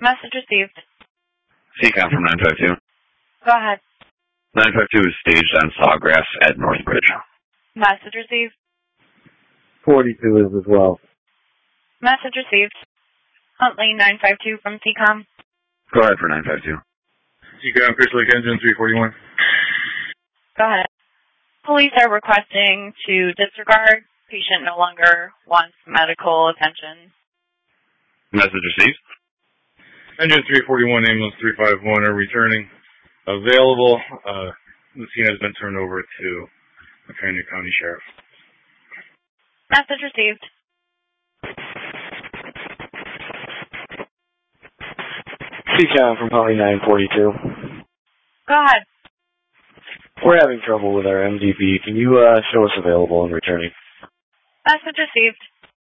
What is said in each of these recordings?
Message received. CCOM from 952. Go ahead. 952 is staged on Sawgrass at Northbridge. Message received. 42 is as well. Message received. Huntley 952 from CCOM. Go ahead for 952. CCOM, Crystal Lake Engine 341. Go ahead. Police are requesting to disregard. Patient no longer wants medical attention. Message received. Engine 341, ambulance 351 are returning. Available. The scene has been turned over to the Pioneer County Sheriff. Message received. CCOM from Poly 942. Go ahead. We're having trouble with our MDB. Can you show us available and returning? Message received.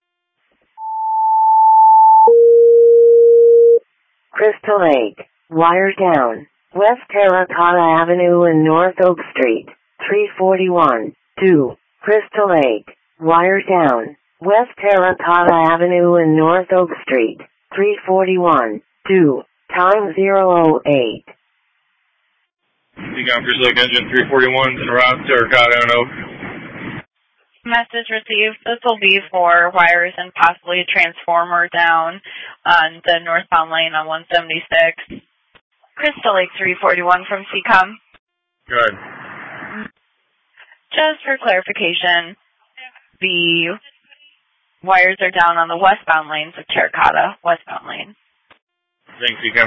Crystal Lake, wire down, West Terracotta Avenue and North Oak Street, 341, 2. Crystal Lake, wire down, West Terracotta Avenue and North Oak Street, 341, 2. Time 008. CCOM, Crystal Lake Engine 341, around Terracotta and Oak. Message received. This will be for wires and possibly a transformer down on the northbound lane on 176. Crystal Lake 341 from CCOM. Good. Just for clarification, the wires are down on the westbound lanes of Terracotta, westbound lane. Thanks, CCOM.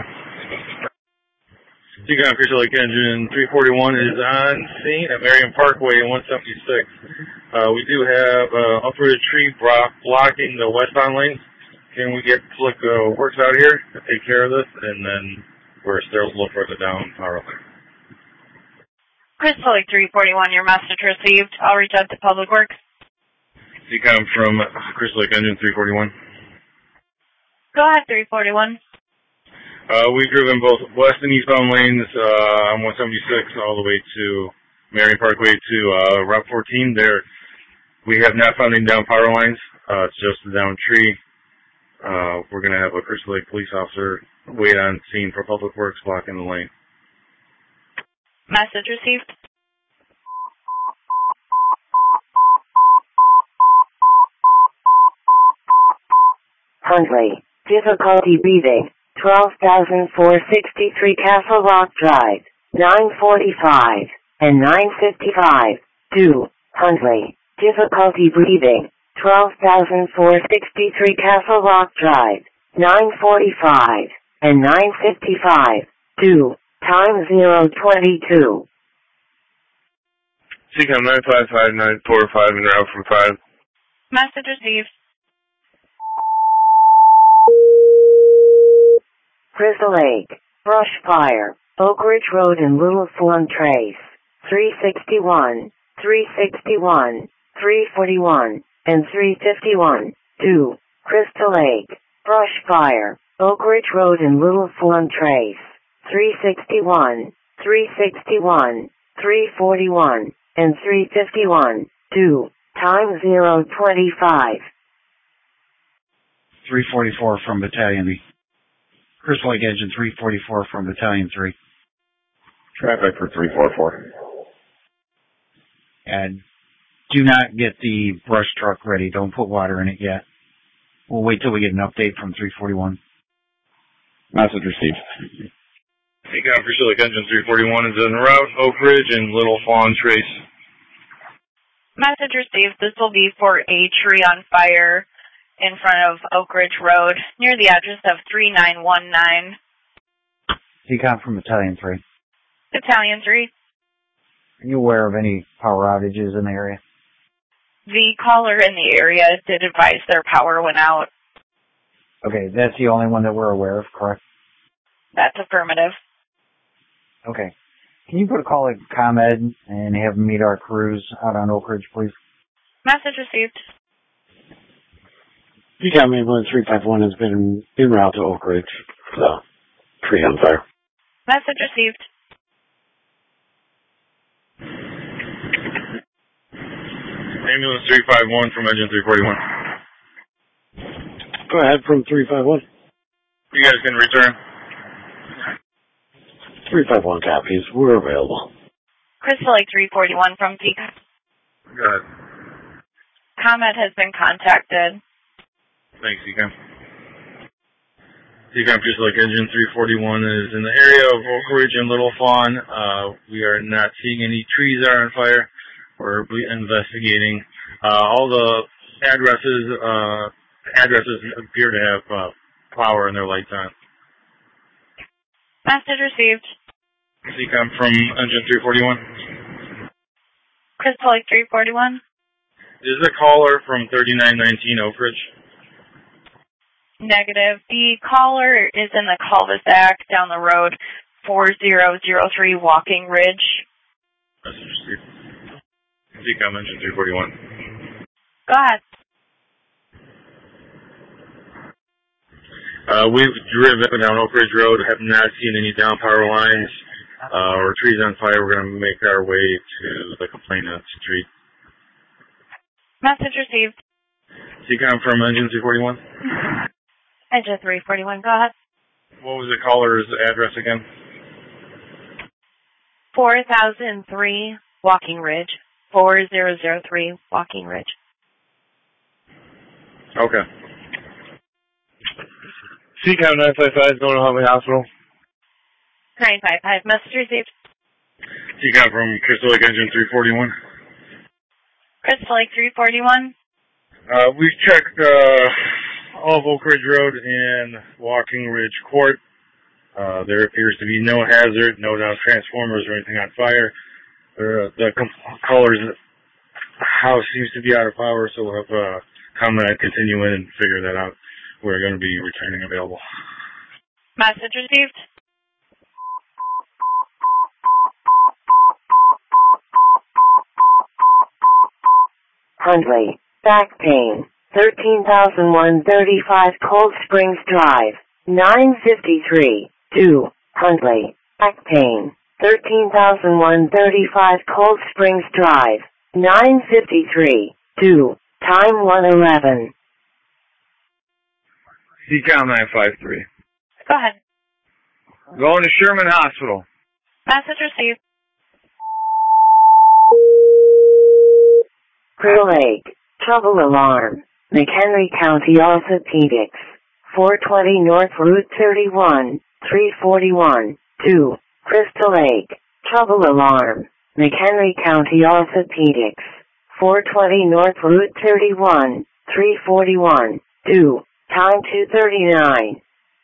CCOM, Crystal Lake Engine 341 is on scene at Marion Parkway and 176. We do have uprooted tree blocking the westbound lanes. Can we get Public Works out here to take care of this? And then we're still a little further down power line. Crystal Lake 341, your message received. I'll reach out to Public Works. CCOM from Crystal Lake Engine 341. Go ahead, 341. We've driven both west and eastbound lanes on 176 all the way to Marion Parkway to Route 14. There, we have not found any down power lines. It's just a down tree. We're going to have a Crystal Lake police officer wait on scene for Public Works blocking the lane. Message received. Huntley, difficulty breathing, 12,463 Castle Rock Drive, 945 and 955. 2. Huntley, difficulty breathing, 12,463 Castle Rock Drive, 945 and 955. 2. Time 022. CCOM 955-945 and route from 5. Message received. Crystal Lake, brush fire, Oak Ridge Road and Little Thorn Trace, 361, 361, 341, and 351. 2. Crystal Lake, brush fire, Oak Ridge Road and Little Thorn Trace, 361, 361, 341, and 351. 2. Time 025. 344 from Battalion B. Crystal Lake Engine 344 from Battalion 3. Traffic for 344. And do not get the brush truck ready. Don't put water in it yet. We'll wait till we get an update from 341. Message received. CCOM, Crystal Lake Engine 341 is en route, Oak Ridge and Little Fawn Trace. Message received. This will be for a tree on fire in front of Oak Ridge Road, near the address of 3919. CCOM from Battalion 3. Battalion 3. Are you aware of any power outages in the area? The caller in the area did advise their power went out. Okay, that's the only one that we're aware of, correct? That's affirmative. Okay. Can you put a call at ComEd and have them meet our crews out on Oak Ridge, please? Message received. CCOM Ambulance 351 has been en route to Oak Ridge. Tree on fire. Message received. Ambulance 351 from Engine 341. Go ahead from 351. You guys can return. 351 copies. We're available. Crystal Lake 341 from CCOM. Go ahead. ComEd has been contacted. Thanks, CCOM. CCOM Crystal Lake Engine 341 is in the area of Oak Ridge and Little Fawn. We are not seeing any trees that are on fire. We're investigating. All the addresses appear to have power and their lights on. Message received. CCOM from Engine 341. Crystal Lake 341. Is the caller from 3919 Oak Ridge? Negative. The caller is in the cul-de-sac down the road, 4003 Walking Ridge. Message received. CCOM Engine 341. Go ahead. We've driven down Oak Ridge Road, have not seen any down power lines or trees on fire. We're going to make our way to the complainant street. Message received. CCOM from Engine 341. Engine 341, go ahead. What was the caller's address again? 4003 Walking Ridge. 4003 Walking Ridge. Okay. CCOM 955 going to Huntley Hospital. 955, message received. CCOM from Crystal Lake Engine 341. Crystal Lake 341. We've checked all of Oak Ridge Road and Walking Ridge Court. There appears to be no hazard, no down transformers or anything on fire. The caller's house seems to be out of power, so we'll have ComEd continue in and figure that out. We're going to be returning available. Message received. Huntley, back pain, 13,135 Cold Springs Drive, 953, 2, Huntley, back pain, 13,135 Cold Springs Drive, 953, 2, time 111. CCOM 953. Go ahead. Going to Sherman Hospital. Message received. Crystal Lake, trouble alarm, McHenry County Orthopedics, 420 North Route 31, 341, 2, Crystal Lake, trouble alarm, McHenry County Orthopedics, 420 North Route 31, 341, 2, time 2:39.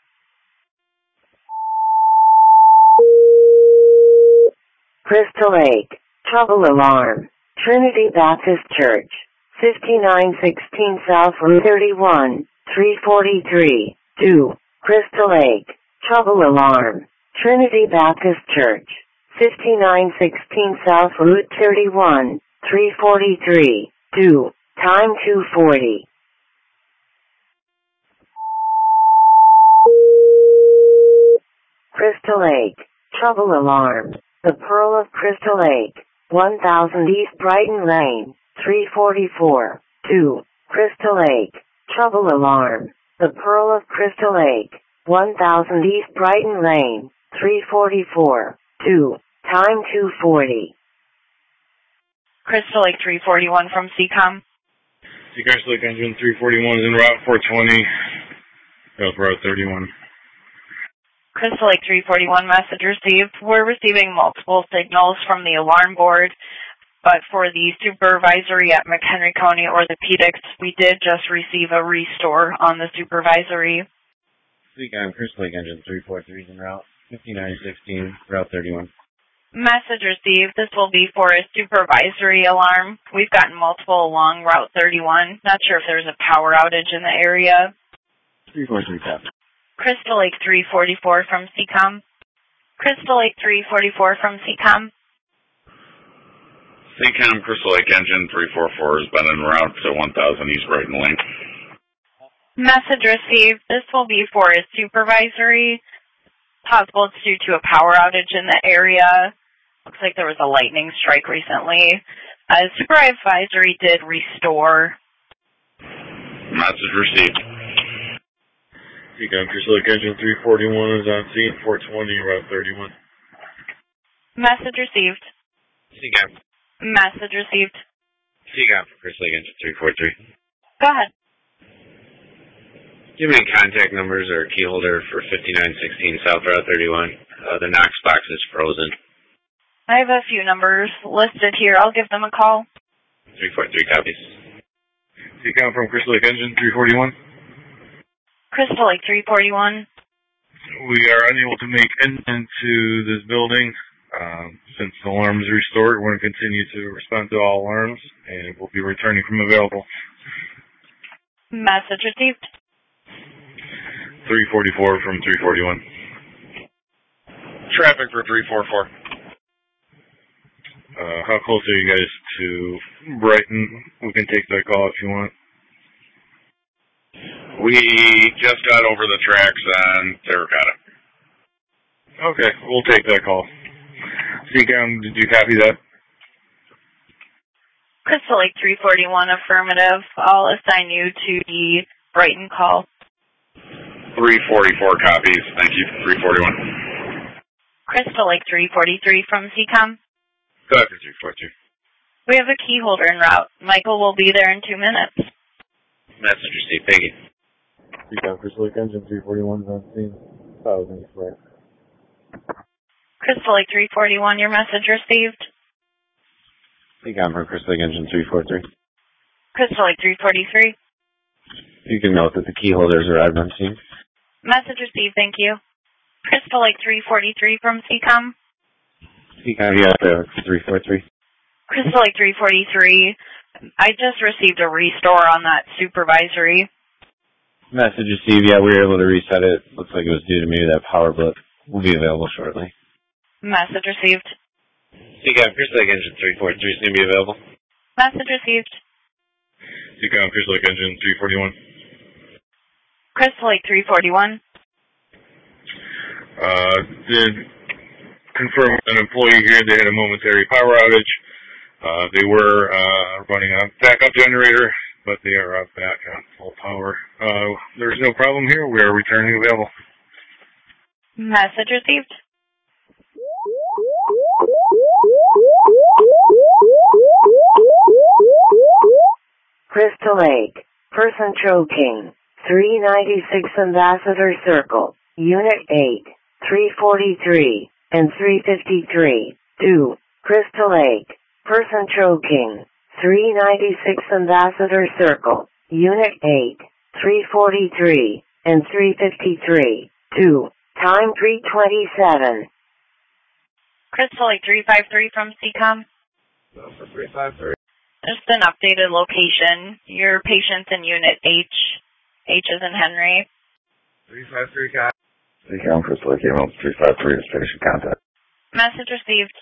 Crystal Lake, trouble alarm, Trinity Baptist Church, 5916 South Route 31, 343, 2, Crystal Lake, trouble alarm, Trinity Baptist Church, 5916 South Route 31, 343, 2, time 2:40. Crystal Lake, trouble alarm, the Pearl of Crystal Lake, 1000 East Brighton Lane, 344, 2, Crystal Lake, trouble alarm, the Pearl of Crystal Lake, 1000 East Brighton Lane, 344, 2, time 2:40. Crystal Lake 341 from CCOM. Crystal Lake Engine 341 is en route 420. Goes Route 31. Crystal Lake 341 message received. We're receiving multiple signals from the alarm board, but for the supervisory at McHenry County Orthopedics, we did just receive a restore on the supervisory. CCOM Crystal Lake Engine 343 is en route 5916, Route 31. Message received. This will be for a supervisory alarm. We've gotten multiple along Route 31. Not sure if there's a power outage in the area. 343 tap. Crystal Lake 344 from CCOM. Crystal Lake 344 from CCOM. CCOM Crystal Lake Engine 344 has been en route to 1000 East Brighton Lane. Message received. This will be for a supervisory. Possible it's due to a power outage in the area. Looks like there was a lightning strike recently. Supervisory did restore. Message received. Seacom Crystal Lake Engine 341 is on scene, 420, Route 31. Message received. Seacom. Message received. Seacom Crystal Lake Engine 343. Go ahead. Do you have any contact numbers or key holder for 5916 South Route 31? The Knox box is frozen. I have a few numbers listed here. I'll give them a call. 343 copies. Seacom from Crystal Lake Engine 341. Crystal Lake 341. We are unable to make into this building. Since the alarm is restored, we're going to continue to respond to all alarms, and we'll be returning from available. Message received. 344 from 341. Traffic for 344. How close are you guys to Brighton? We can take that call if you want. We just got over the tracks on Terracotta. Okay, we'll take that call. Seacom, did you copy that? Crystal Lake 341, affirmative. I'll assign you to the Brighton call. 344 copies. Thank you. 341. Crystal Lake 343 from Seacom. Copy 342. We have a key holder en route. Michael will be there in 2 minutes. Message received. Thank you. Seacom Crystal Lake Engine 341 is on scene. 1000 right. Crystal Lake 341, your message received. Seacom from Crystal Lake Engine 343. Crystal Lake 343. You can note that the key holders arrived on scene. Message received, thank you. Crystal Lake 343 from Seacom. Seacom, yeah, 343. Crystal Lake 343. I just received a restore on that supervisory. Message received, yeah, we were able to reset it. Looks like it was due to maybe that power blip. Will be available shortly. Message received. Seacom Crystal Lake Engine 343 is going to be available. Message received. Seacom Crystal Lake Engine 341. Crystal Lake 341. Did confirm an employee here. They had a momentary power outage. They were running a backup generator, but they are back on full power. There's no problem here. We are returning available. Message received. Crystal Lake, person choking, 396 Ambassador Circle, Unit 8, 343, and 353, 2, Crystal Lake, person choking, 396 Ambassador Circle, Unit 8, 343, and 353, 2, time 327. Crystal Lake 353 from Seacom. 353. Just an updated location. Your patient's in Unit H. H is in Henry. 353 copy. Seacom Crystal Lake email 353 is patient contact. Message received.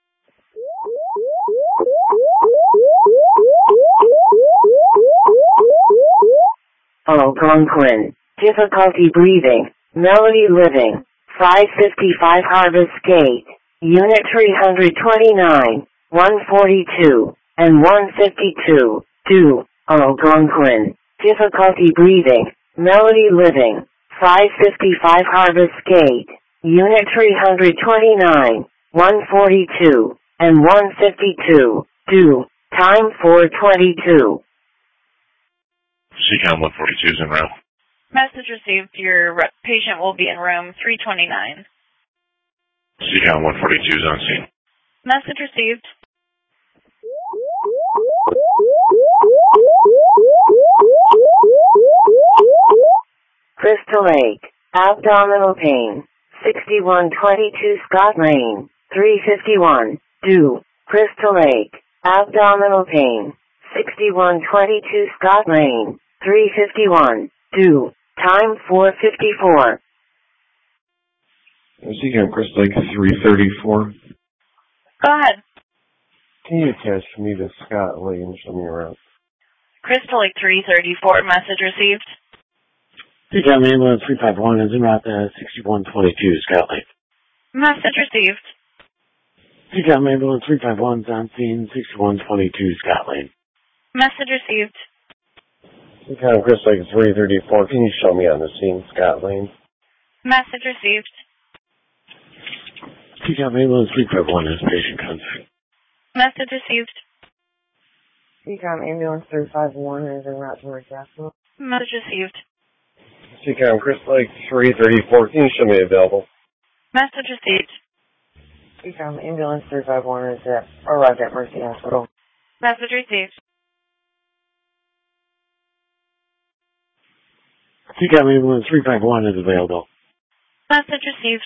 Algonquin, difficulty breathing, Melody Living, 555 Harvest Gate, Unit 329, 142, and 152, 2, Algonquin, difficulty breathing, Melody Living, 555 Harvest Gate, Unit 329, 142, and 152, 2, time 422. Seacom 142 is en route. Message received. Your patient will be in room 329. Seacom 142 is on scene. Message received. Crystal Lake, abdominal pain, 6122 Scott Lane, 351, 2, Crystal Lake, abdominal pain, 6122 Scott Lane, 351, 2, time 454. Seacom Crystal Lake 334. Go ahead. Can you attach me to Scott Lane? Show me around. Crystal Lake 334, message received. Seacom ambulance 351 is en route to 6122 Scott Lane. Message received. Seacom ambulance 351 is on scene 6122 Scott Lane. Message received. Seacom Chris Lake 334. Can you show me on the scene, Scott Lane? Message received. Seacom Ambulance 351 is patient contact. Message received. Seacom Ambulance 351 is en route towards Jacksonville. Message received. Seacom Chris Lake 334. Can you show me available? Message received. Seacom Ambulance 351 is arrived at Mercy Hospital. Message received. Seacom Ambulance 351 is available. Message received.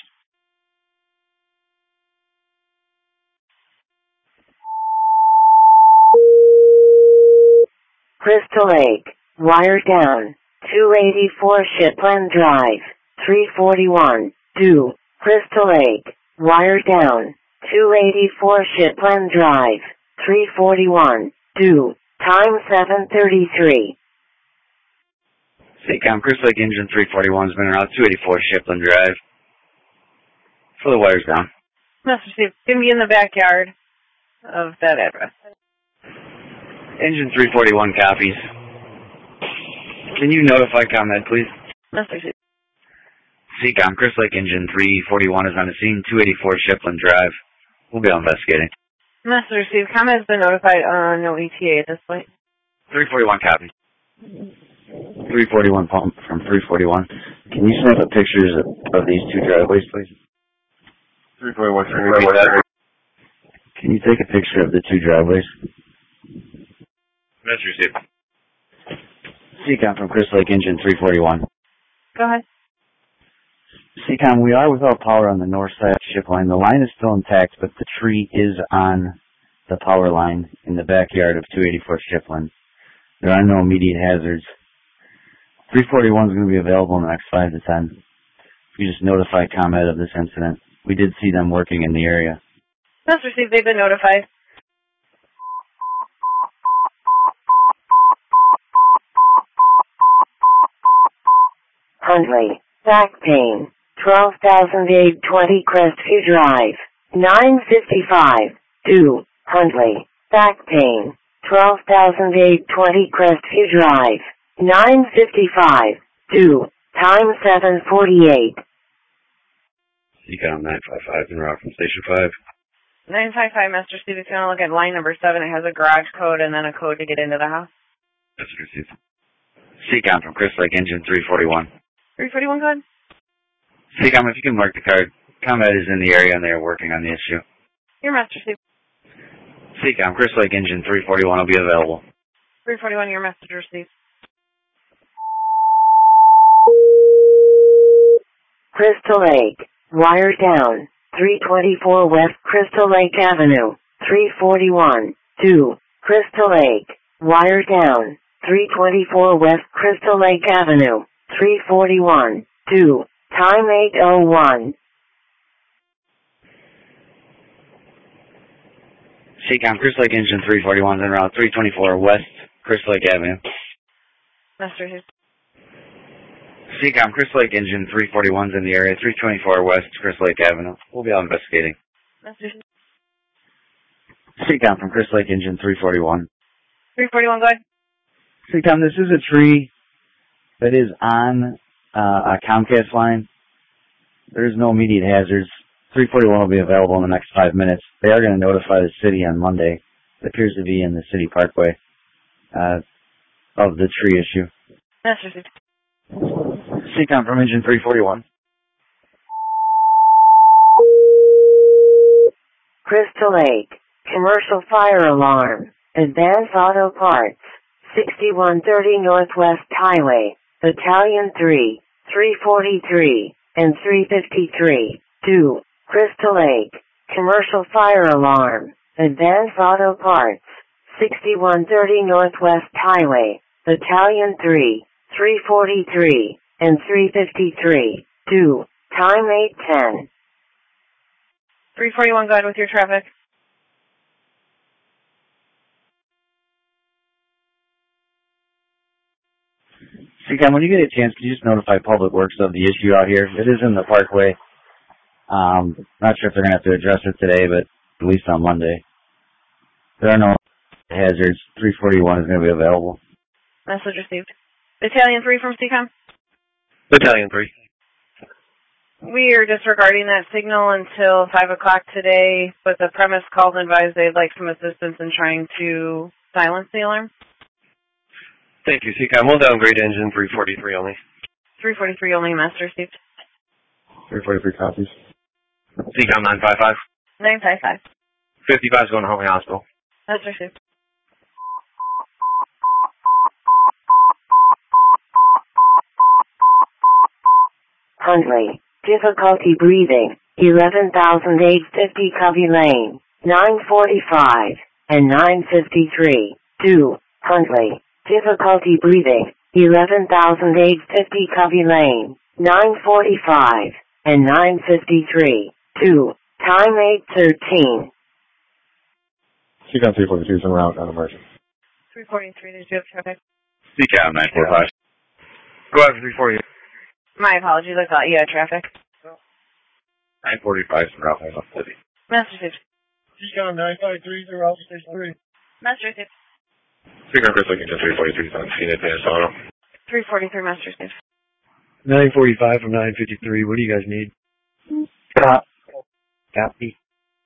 Crystal Lake, wire down, 284 Shipland Drive, 341, due, Crystal Lake, wire down, 284 Shipland Drive, 341, due, time 7:33. Seacom Crystal Lake Engine 341 has been around 284 Shipland Drive. Pull the wires down. Message received. Give me in the backyard of that address. Engine 341 copies. Can you notify ComEd, please? Message received. Seacom Crystal Lake Engine 341 is on the scene, 284 Shipland Drive. We'll be investigating. Message received. Comment has been notified. No ETA at this point. 341 copies. 341 pump from 341. Can you snap up pictures of these two driveways, please? 341, can you repeat that? Can you take a picture of the two driveways? Message received. Seacom from Crystal Lake Engine 341. Go ahead. Seacom, we are without power on the north side of the ship line. The line is still intact, but the tree is on the power line in the backyard of 284 Shipland. There are no immediate hazards. 341 is going to be available in the next 5 to 10. If you just notify ComEd of this incident. We did see them working in the area. Message received. They've been notified. Huntley, back pain, 12,820 Crestview Drive, 9:55, due, Huntley, back pain, 12,820 Crestview Drive, 9:55, due, time 7:48. Seacom 955 en route from Station 5. 955, Message received. If you want to look at line number 7, it has a garage code and then a code to get into the house. Message received. Seacom from Crystal Lake Engine 341. 341 code? Seacom, if you can mark the card. ComEd is in the area and they are working on the issue. Your message received. Seacom Crystal Lake Engine 341 will be available. 341, your message received. Crystal Lake, wire down, 324 West Crystal Lake Avenue, 341, due, Crystal Lake, wire down, 324 West Crystal Lake Avenue, 341, due, time 8:01. Seacom Crystal Lake Engine 341 is en route 324 West Crystal Lake Avenue. Message received. Seacom Crystal Lake Engine 341 is in the area 324 West Crystal Lake Avenue. We'll be out investigating. Message received. Seacom from Crystal Lake Engine 341. 341, go ahead. Seacom, this is a tree that is on a Comcast line. There's no immediate hazards. 341 will be available in the next 5 minutes. They are going to notify the city on Monday. It appears to be in the city parkway of the tree issue. Message received. Seacom from Engine 341. Crystal Lake, commercial fire alarm, Advance Auto Parts, 6130 Northwest Highway, Battalion 3, 343, and 353, due, Crystal Lake, commercial fire alarm, Advance Auto Parts, 6130 Northwest Highway, Battalion 3, 343, and 353, due, time 8:10. 341, go ahead with your traffic. Seacom, when you get a chance, can you just notify Public Works of the issue out here? It is in the parkway. Not sure if they're going to have to address it today, but at least on Monday. There are no hazards. 341 is going to be available. Message received. Battalion 3 from CCOM. Battalion 3. We are disregarding that signal until 5 o'clock today, but the premise called and advised they'd like some assistance in trying to silence the alarm. Thank you, CCOM. We'll downgrade engine 343 only. 343 only, master received. 343 copies. CCOM 955. 955. 55 is going to Huntley Hospital. Master received. Huntley, difficulty breathing, 11,850 Covey Lane, 945, and 953. 2. Huntley, difficulty breathing, 11,850 Covey Lane, 945, and 953. 2. Time 8:13. CCOM 342 is en route on emergency. 343, did you have traffic? CCOM 945. Go ahead for 340. My apologies, I thought you had traffic. 945 is en route by City. Master received. CCOM 953 is en route to Station 3. Master received. CCOM Chris Lincoln 343 is on scene at Minnesota. 343, master received. 945 from 953, what do you guys need? Copy.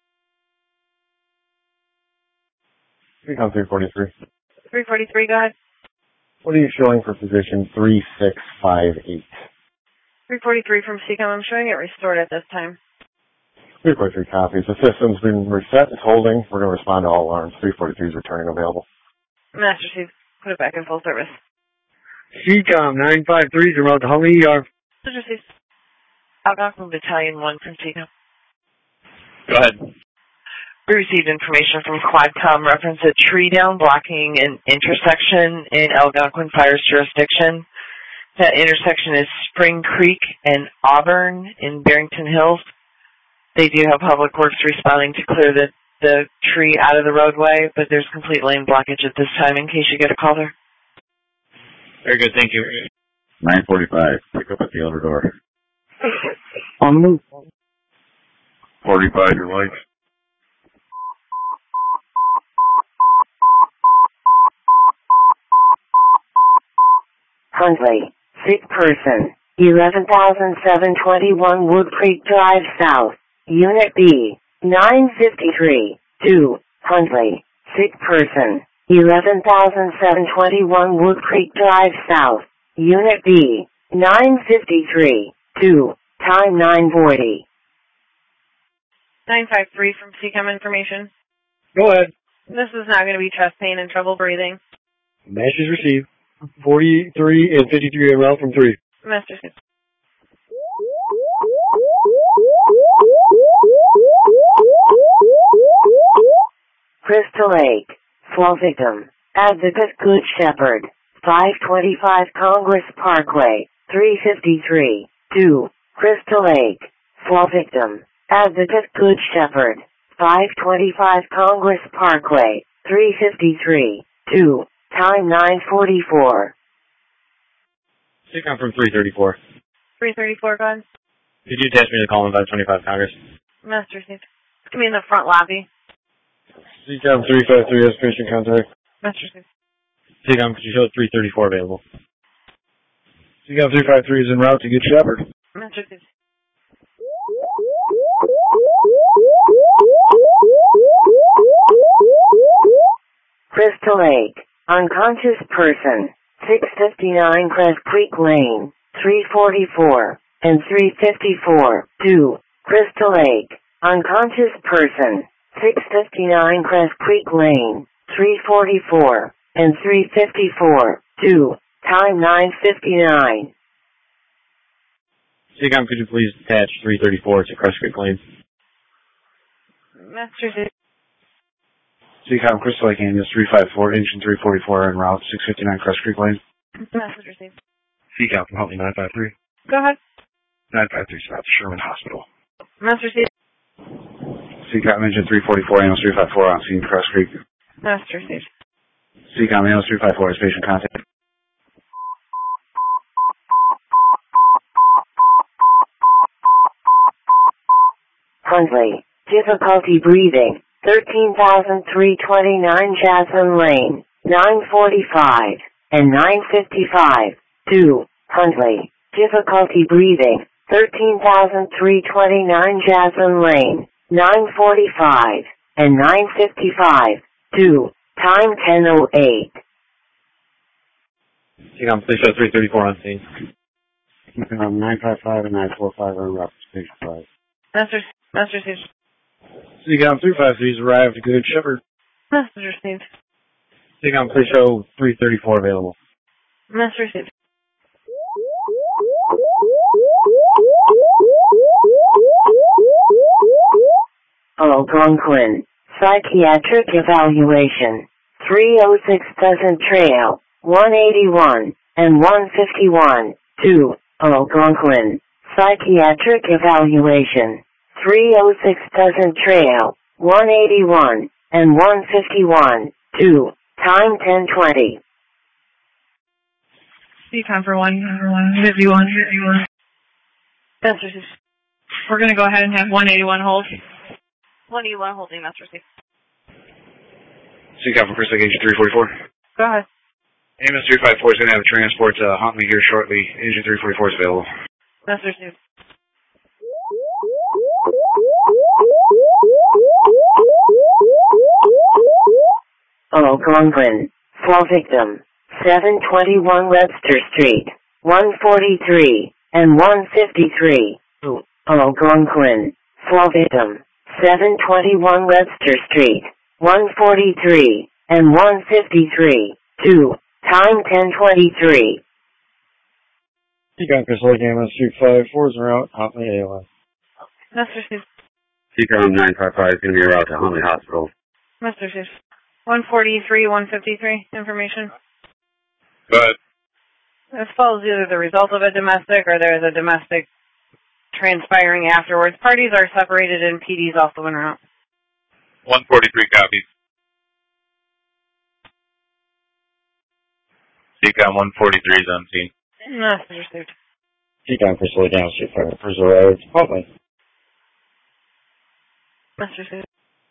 CCOM 343. 343, go ahead. What are you showing for position 3658? 343 from CCOM, I'm showing it restored at this time. 343 copies. The system's been reset. It's holding. We're going to respond to all alarms. 343 is returning available. Master received. Put it back in full service. CCOM 953 is en route to Huntley ER. Master received. Algonquin Battalion 1 from CCOM. Go ahead. We received information from Quadcom reference a tree down blocking an intersection in Algonquin Fire's jurisdiction. That intersection is Spring Creek and Auburn in Barrington Hills. They do have Public Works responding to clear the tree out of the roadway, but there's complete lane blockage at this time in case you get a call there. Very good, thank you. 945. Pick up at the outer door. On move. 45, your lights. Huntley, sick person, 11,721 Wood Creek Drive South, Unit B, 953. 2. Huntley, sick person, 11,721 Wood Creek Drive South, Unit B, 953. 2. Time 9:40. 953 from CCOM information. Go ahead. This is now going to be chest pain and trouble breathing. Message received. 43 and 53 en route from 3. Master received. Crystal Lake, fall victim, Advocate Good Shepherd, 525 Congress Parkway, 353. 2. Crystal Lake, fall victim, Advocate Good Shepherd, 525 Congress Parkway, 353. 2. Time 9:44. CCOM from 334. 334, go ahead. Could you attach me to call in 525 Congress? Master received. It's going to be in the front lobby. CCOM 353 has patient contact. Master received. CCOM, could you show 334 available? CCOM 353 is en route to Good Shepherd. Master received. Crystal Lake, unconscious person, 659 Crest Creek Lane, 344, and 354. 2. Crystal Lake, unconscious person, 659 Crest Creek Lane, 344, and 354. 2. Time 9:59. CCOM, could you please attach 334 to Crest Creek Lane? Master received. CCOM Crystal Lake Ambulance 354, engine 344 en route, 659 Crest Creek Lane. Message received. CCOM from Huntley 953. Go ahead. 953 is about to Sherman Hospital. Master received. CCOM engine 344, ambulance 354 on scene, Crest Creek. Master received. CCOM ambulance 354 is patient contact. Huntley, difficulty breathing, 13,329 Jasmine Lane, 945, and 955. 2, Huntley. Difficulty breathing. 13,329 Jasmine Lane. 945 and 955. 2. Time 10:08. Seacom, please show 334 on scene. 955 and 945 are route to Station 5. Message received. Seacom 353's arrived at Good Shepherd. Message received. Seacom, please show 334 available. Message received. Algonquin. Psychiatric evaluation. 306 Pleasant Trail. 181 and 151. 2. Algonquin. Psychiatric evaluation. 306 Pleasant Trail. 181 and 151. 2. Time 10:20. Seacom for 151. Message received. We're going to go ahead and have 181 hold. 181 holding. Message received. Seacom for Chris Lake Engine 344. Go ahead. Amos 354 is going to have a transport to Huntley here shortly. Engine 344 is available. Message received. Algonquin. Fall victim. 721 Webster Street. 143 and 153. Algonquin. Fall victim. 721 Webster Street. 143 and 153. 2. Time 10:23. Seacom, Chris Lake Amos 254 is en route, Huntley ALS. Message received. Seacom 955 is going to be en route to Huntley Hospital. Message received. 143, 153. Information. Go ahead. This follows either the result of a domestic or there is a domestic transpiring afterwards. Parties are separated and PD's also en route. 143 copies. Seacom 143 is on scene. Message received. Seacom, Chris Lake Amos 254 is arrived, Huntley. Message received.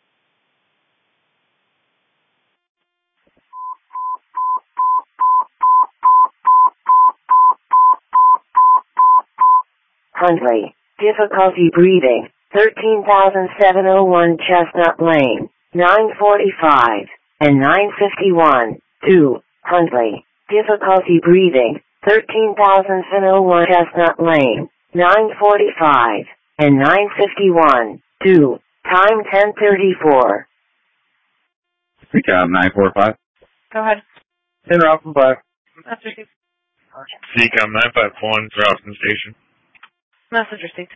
Huntley. Difficulty breathing. 13,701 Chestnut Lane. 945 and 951. 2. Huntley. Difficulty breathing. 13,701 Chestnut Lane. 945 and 951. 2. Time 10:34. Seacom 945. Go ahead. En route from 5. Message received. Seacom 951 is Ralston Station. Message received.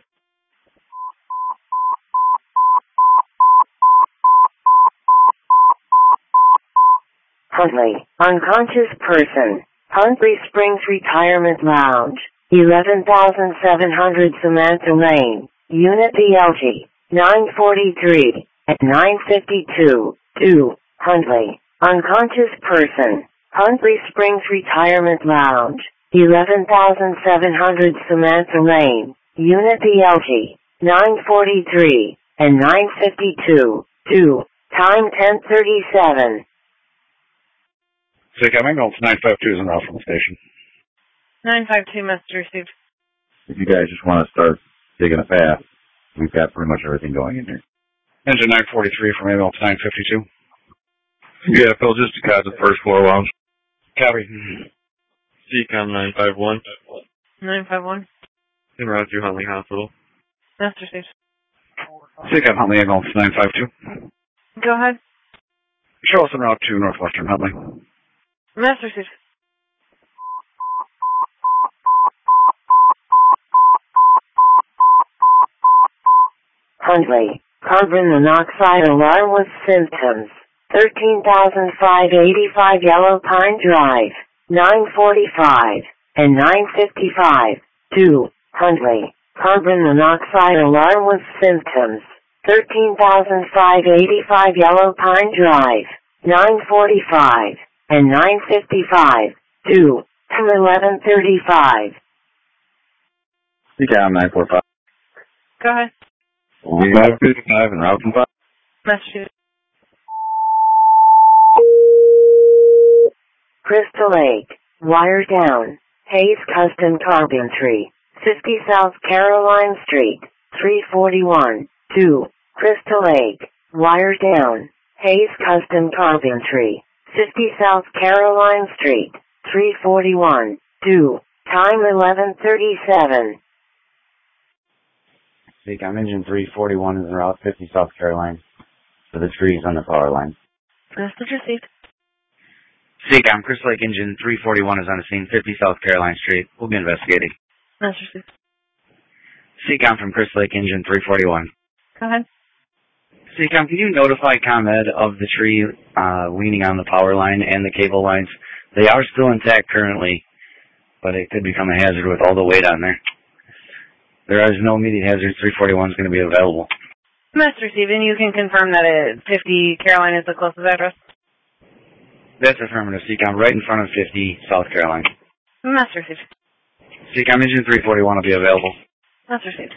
Huntley. Unconscious person. Huntley Springs Retirement Lounge. 11,700 Samantha Lane. Unit BLG. 943 at 952. 2. Huntley. Unconscious person. Huntley Springs Retirement Lounge. 11,700 Samantha Lane. Unit BLG. 943 and 952. 2. Time 10:37. Seacom Ambulance 952 is en route from the station. 952. Message received. If you guys just want to start digging a path, we've got pretty much everything going in here. Engine 943 from Ambulance 952. Yeah, Phil, just to cut the first floor lounge. Copy. Seacom 951. 951. En route to Huntley Hospital. Message received. Seacom Huntley Ambulance 952. Go ahead. Show us en route to Northwestern Huntley. Message received. Huntley. Carbon monoxide alarm with symptoms. 13,585 Yellow Pine Drive. 945 and 955. 2. Huntley. Carbon monoxide alarm with symptoms. 13,585 Yellow Pine Drive. 945 and 955. 2. Time 11:35. Seacom 945. Go ahead. 555 en route from 5. Message. Crystal Lake. Wire down. Hayes Custom Carpentry, 50 South Caroline Street, 341, 2, Crystal Lake, wire down. Hayes Custom Carpentry, 50 South Caroline Street, 341, 2, time 11:37. Seacom engine 341 is en route 50 South Carolina for the trees on the power line. Message received. Seacom, Crystal Lake engine 341 is on the scene, 50 South Caroline Street. We'll be investigating. Message received. Seacom from Crystal Lake engine 341. Go ahead. Seacom, can you notify ComEd of the tree leaning on the power line and the cable lines? They are still intact currently, but it could become a hazard with all the weight on there. There is no immediate hazard. 341 is going to be available. Message received, and you can confirm that 50 Caroline is the closest address? That's affirmative, Seacom, right in front of 50 South Carolina. Message received. Seacom, engine 341 will be available. Message received.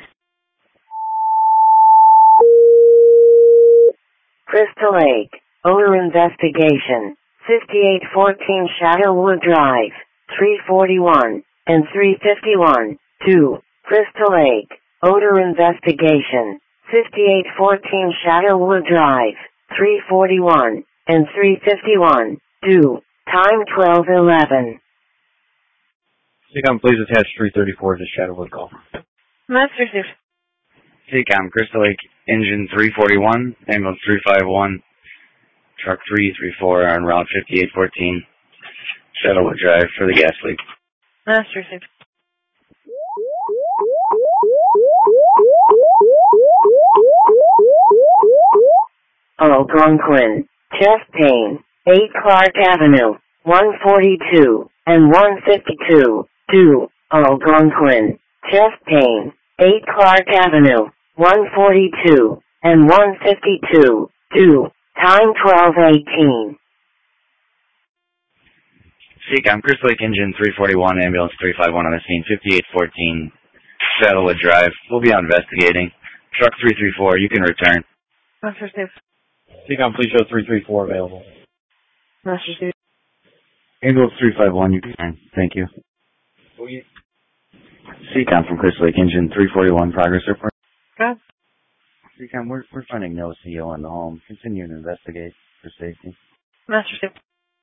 Crystal Lake, odor investigation, 5814 Shadowwood Drive, 341 and 351, 2, Crystal Lake, odor investigation, 5814 Shadowwood Drive, 341 and 351, 2, time 12:11. Seacom, please attach 334 to Shadowwood call. Message received. Seacom, Crystal Lake, engine 341, ambulance 351, truck 334 on route 5814, Shadowwood Drive for the gas leak. Message received. Algonquin, chest pain, 8 Clark Avenue, 142 and 152, 2, Algonquin, chest pain, 8 Clark Avenue, 142 and 152, 2, time 12:18. Seacom, Crystal Lake engine 341, ambulance 351 on the scene, 5814, Shadowwood Drive. We'll be on investigating. Truck 334, you can return. Message received. Seacom, please show 334 available. Message received. Ambulance 351, you can return. Thank you. Seacom from Crystal Lake engine 341, progress report. Go ahead. Seacom, we're finding no CO in the home. Continue to investigate for safety. Message received.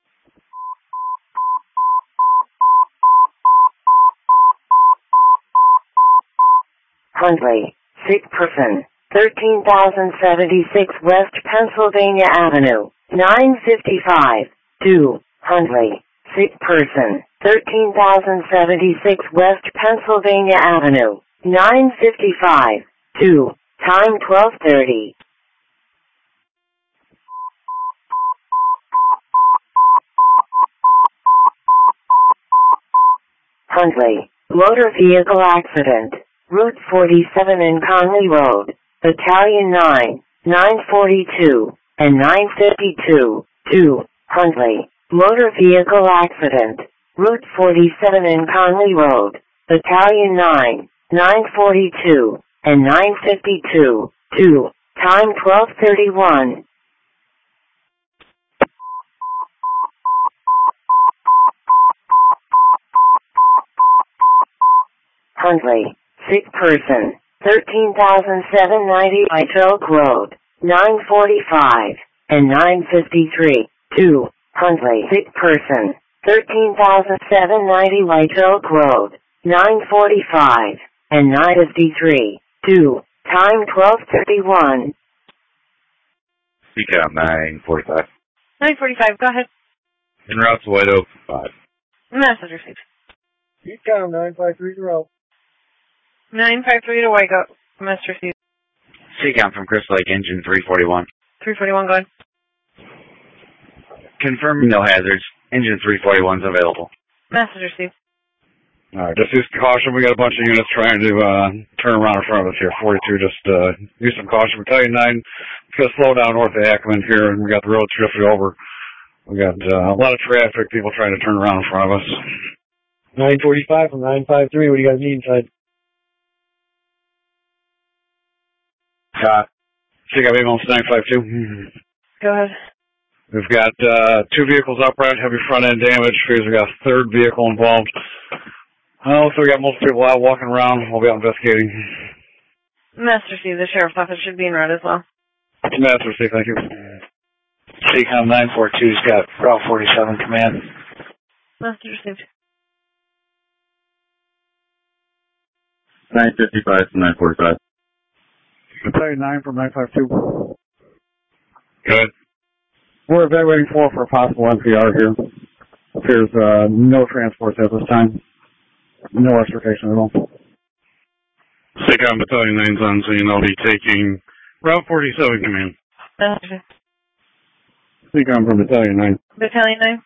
Huntley, sick person, 13,076 West Pennsylvania Avenue, 955, 2, Huntley, sick person, 13,076 West Pennsylvania Avenue, 955, 2, time 12:30. Huntley, motor vehicle accident, Route 47 in Conley Road, Battalion 9, 942, and 952, 2, Huntley, motor vehicle accident, Route 47 in Conley Road, Battalion 9, 942, and 952, 2, time 12:31. Huntley, sick person, 13,790 White Oak Road, 945, and 953, 2, Huntley, sick person, 13,790 White Oak Road, 945, and 953, 2, time 12:31. Seacom 945. 945, go ahead. En route to White Oak 5. Message received. Seacom 9530. 953 to White Oak. Message received. Seacom from Crystal Lake engine 341. 341, go ahead. Confirming no hazards. Engine 341 is available. Message received. Alright, just use caution. We got a bunch of units trying to turn around in front of us here. 42, just use some caution. Battalion 9, it's going to slow down north of Ackerman here, and we got the road shifted over. We got a lot of traffic, people trying to turn around in front of us. 945 from 953. What do you guys need inside? Seacom ambulance 952. Go ahead. We've got 2 vehicles upright, heavy front end damage. Fears we got a 3rd vehicle involved. Oh, so we got multiple people out walking around. We'll be out investigating. Master received. The sheriff's office should be in route as well. Master received, thank you. CCOM 942's got Route 47 command. Master received. 955 to 945. Battalion 9 from 952. Good. We're evaluating 4 for a possible NPR here. Appears no transports at this time. No extrication at all. SACOM Battalion 9's on scene. I'll be taking Route 47 command. Master. SACOM from Battalion 9. Battalion 9.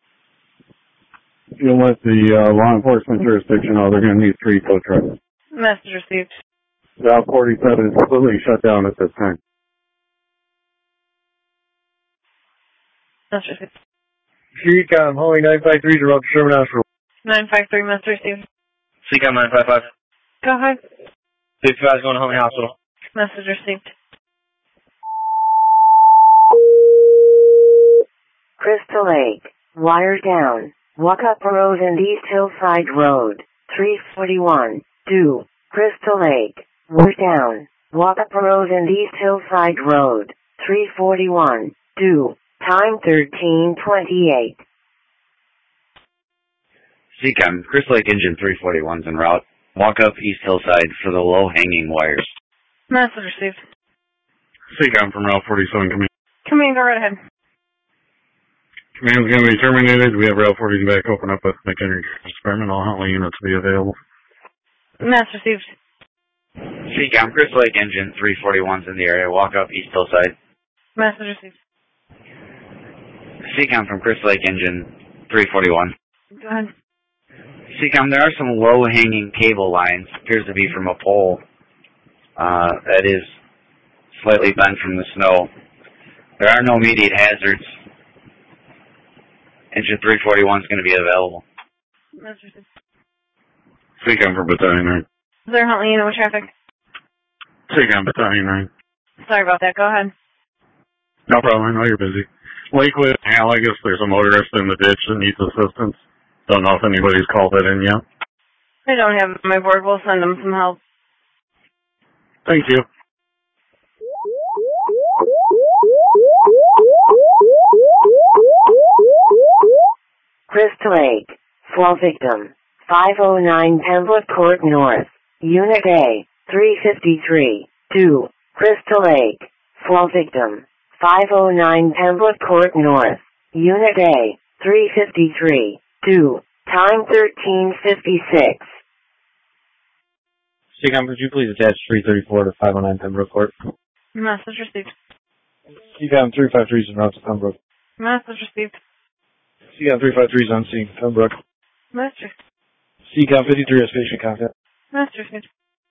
You'll let the law enforcement jurisdiction know they're going to need 3 tow trucks. Master received. Route 47 is completely shut down at this time. Master received. CCOM, Holly 953 to Route Sherman Hospital. 953, Master received. CCOM 955. Go ahead. 55 going to Holly Hospital. Message received. Crystal Lake, wire down. Walk up road and East Hillside Road, 341, 2, Crystal Lake, wire down. Walk up road and East Hillside Road, 341, 2, time 13:28. CCOM, Crystal Lake Engine 341's en route. Walk up East Hillside for the low-hanging wires. Message received. SACOM from Route 47 command. Command, go right ahead. Command's going to be terminated. We have Route 40 back open up with McHenry Department. All Huntley units will be available. Message received. CCOM, Crystal Lake Engine 341's in the area. Walk up East Hillside. Message received. CCOM from Crystal Lake Engine 341. Go ahead. CCOM, there are some low-hanging cable lines. Appears to be from a pole that is slightly bent from the snow. There are no immediate hazards. Engine 341 is going to be available. Message received. SACOM for Battalion 9. Is there Huntley unit with traffic? SACOM Battalion 9. Sorry about that. Go ahead. No problem. I know you're busy. Lakewood, Haligus, there's a motorist in the ditch that needs assistance. Don't know if anybody's called it in yet. I don't have my board. We'll send them some help. Thank you. Crystal Lake, fall victim, 509 Pembroke Court North, Unit A, 353, 2, Crystal Lake, fall victim, 509 Pembroke Court North, Unit A, 353, 2, time 13:56. CCOM, could you please attach 334 to 509 Pembroke Court? Message received. CCOM 353 is en route to Pembroke. Message received. CCOM 353 is on scene, Pembroke. Message. CCOM 53 has patient contact. Message received.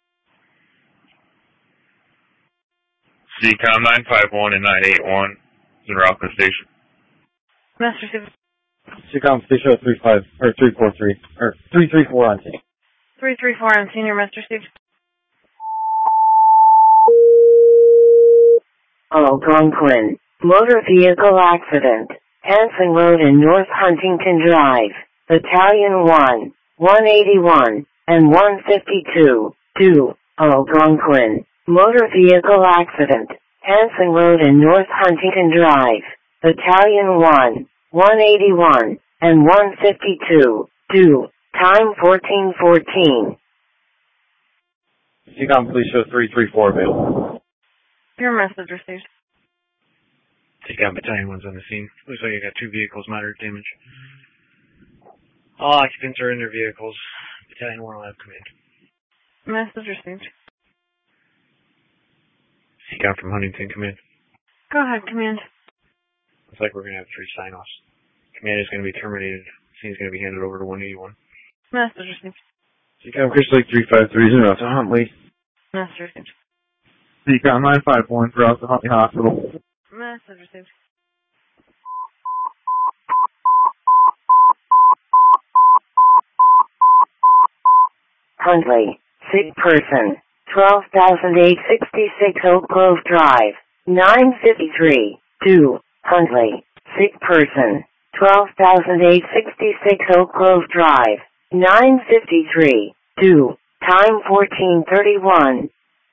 CCOM 951 and 981 is en route to the station. Message received. CCOM station 343 or 334 on scene. 334 on senior. Message received. Algonquin, motor vehicle accident, Hanson Road and North Huntington Drive, Battalion 1, 181, and 152, 2, Algonquin, motor vehicle accident, Hanson Road and North Huntington Drive, Battalion 1, 181, and 152, 2, time 14:14. CCOM police show 334 available. Your message received. CCOM Battalion 1's on the scene. Looks like you got 2 vehicles moderate damage. All occupants are in their vehicles. Battalion 1 will have command. Message received. CCOM from Huntington, command. Go ahead, command. Looks like we're going to have 3 sign-offs. Command is going to be terminated. Scene is going to be handed over to 181. Message received. CCOM Crystal Lake 353 is en route to Huntley. Message received. CCOM 951 throughout the Huntley Hospital. Message received. Huntley, sick person, 12,866 Oak Grove Drive, 953, 2, Huntley, sick person, 12,866 Oak Grove Drive, 9:53. 2. Time 14:31.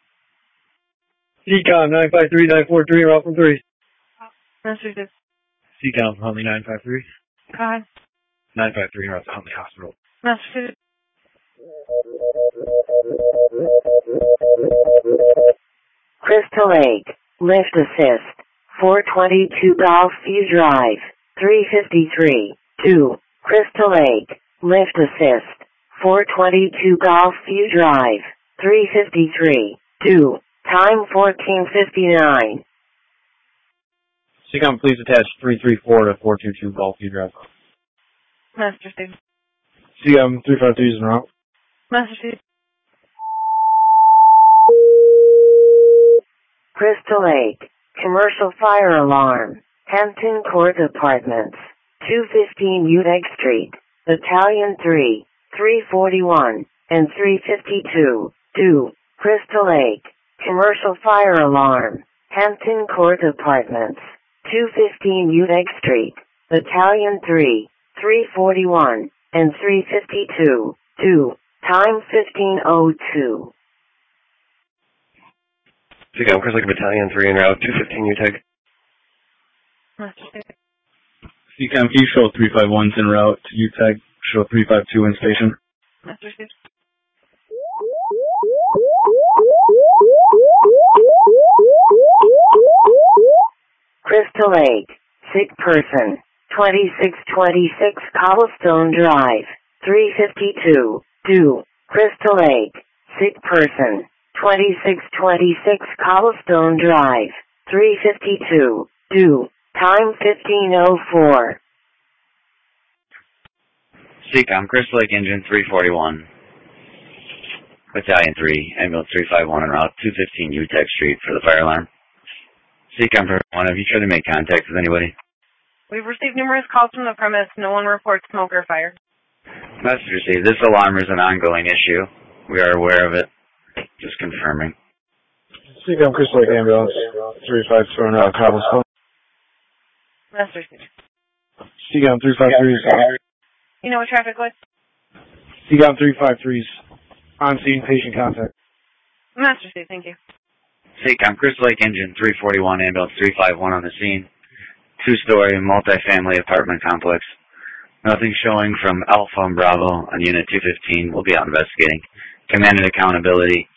CCOM 953-943 route from 3. Massachusetts. CCOM Huntley 953. Go ahead. 953 route to Huntley Hospital. Massachusetts. Crystal Lake. Lift assist. 422 Golfview Drive. 3:53. 2. Crystal Lake. Lift assist. 422 Golfview Drive. 3:53. 2. Time 14:59. CCOM, please attach 334 to 422 Gulfview Drive. Massachusetts. CCOM 353 is en route. Massachusetts. Crystal Lake. Commercial fire alarm. Hampton Court Apartments. 215 Uteg Street. Battalion 3. 341 and 352. 2. Crystal Lake. Commercial fire alarm. Hampton Court Apartments. 215 Uteg Street. Battalion 3. 341 and 352. 2. Time 15:02. CCOM, Crystal Lake Battalion 3 en route, 215 UTEG. Massachusetts. CCOM, can you show 351's en route to UTEG? Show 352 in station. Massachusetts. Crystal Lake. Sick person. 2626 Cobblestone Drive. 352. 2. Crystal Lake. Sick person. 2626 Cobblestone Drive. 352. 2. Time 15:04. CCOM, Crystal Lake Engine 341. Battalion 3, Ambulance 351 en route, 215 UTEG Street for the fire alarm. CCOM, have you tried to make contact with anybody? We've received numerous calls from the premise. No one reports smoke or fire. Message received. This alarm is an ongoing issue. We are aware of it. Just confirming. CCOM Crystal Lake Ambulance 352 en route, Cobblestone. Message received. CCOM 353 You know what traffic was? CCOM 353's on scene patient contact. Message received. Thank you. CCOM, Crystal Lake Engine 341, Ambulance 351 on the scene. Two-story multifamily apartment complex. Nothing showing from Alpha and Bravo on Unit 215. We'll be out investigating. Command and accountability.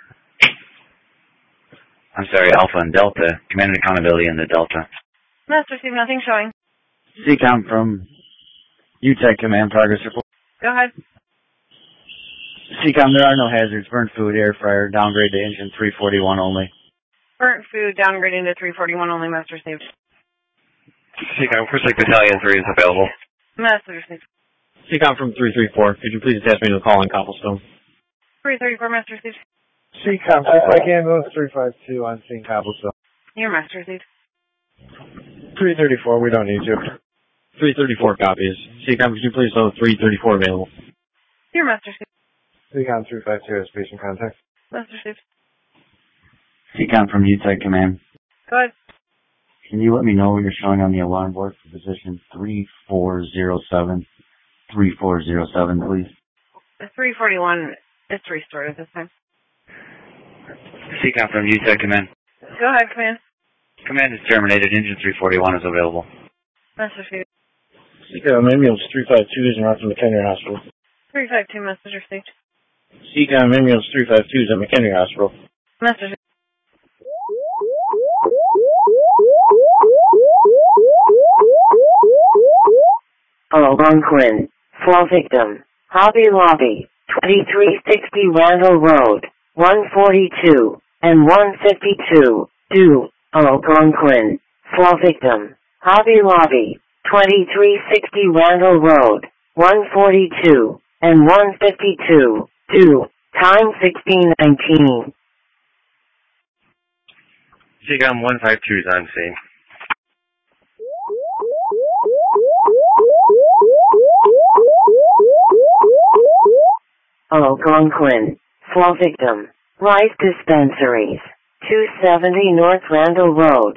I'm sorry, Alpha and Delta. Command and accountability in the Delta. Message received. Nothing showing. CCOM from UTEC Command Progress Report. Go ahead. CCOM, there are no hazards. Burnt food, air fryer, downgrade to engine 341 only. Burnt food downgrading to 341 only. Message received. CCOM, Crystal Lake Battalion 3 is available. Message received. CCOM from 334, could you please attach me to the call in Cobblestone? 334. Message received. CCOM Crystal Lake Ambulance 352 on scene, Cobblestone. Your message received. 334, we don't need to. 334 copies. CCOM, could you please load 334 available? Your message received. CCOM 352 has patient contact. Message received. CCOM from UTEC Command. Go ahead. Can you let me know what you're showing on the alarm board for position 3407? 3407, please. The 341 is restored at this time. CCOM from UTEC Command. Go ahead, Command. Command is terminated. Engine 341 is available. Message received. CCOM Ambulance 352 is en route to McHenry Hospital. 352. Message received. CCOM Ambulance 352 is at McHenry Hospital. Message. Algonquin. Fall victim. Hobby Lobby. 2360 Randall Road. 142 and 152. 2. Algonquin. Fall victim. Hobby Lobby. 2360 Randall Road. 142 and 152. 2. Time 16:19. CCOM 152 is on scene. Algonquin. Fall victim. Rice dispensaries. 270 North Randall Road.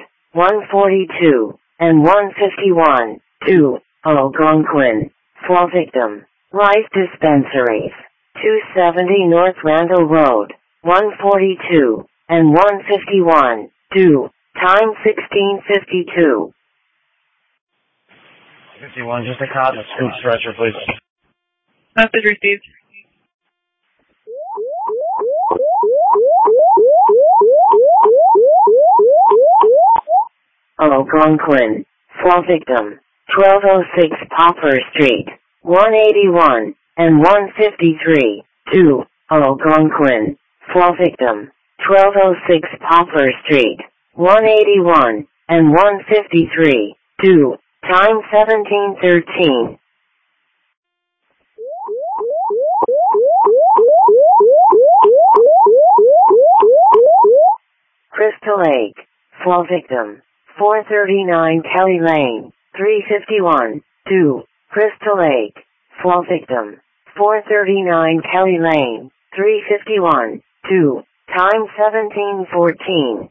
142 and 151. 2. Algonquin. Fall victim. Rice Dispensaries, 270 North Randall Road, 142, and 151, 2, time 1652. 51, just a cot and a scoop stretcher, please. Message received. Algonquin, fall victim, 1206 Poplar Street, 181, and 153, 2, Algonquin, fall victim, 1206 Poplar Street, 181, and 153, 2, time 1713. Crystal Lake, fall victim, 439 Kelly Lane, 351, 2, Crystal Lake, fall victim, 439 Kelly Lane, 351, 2, time 1714.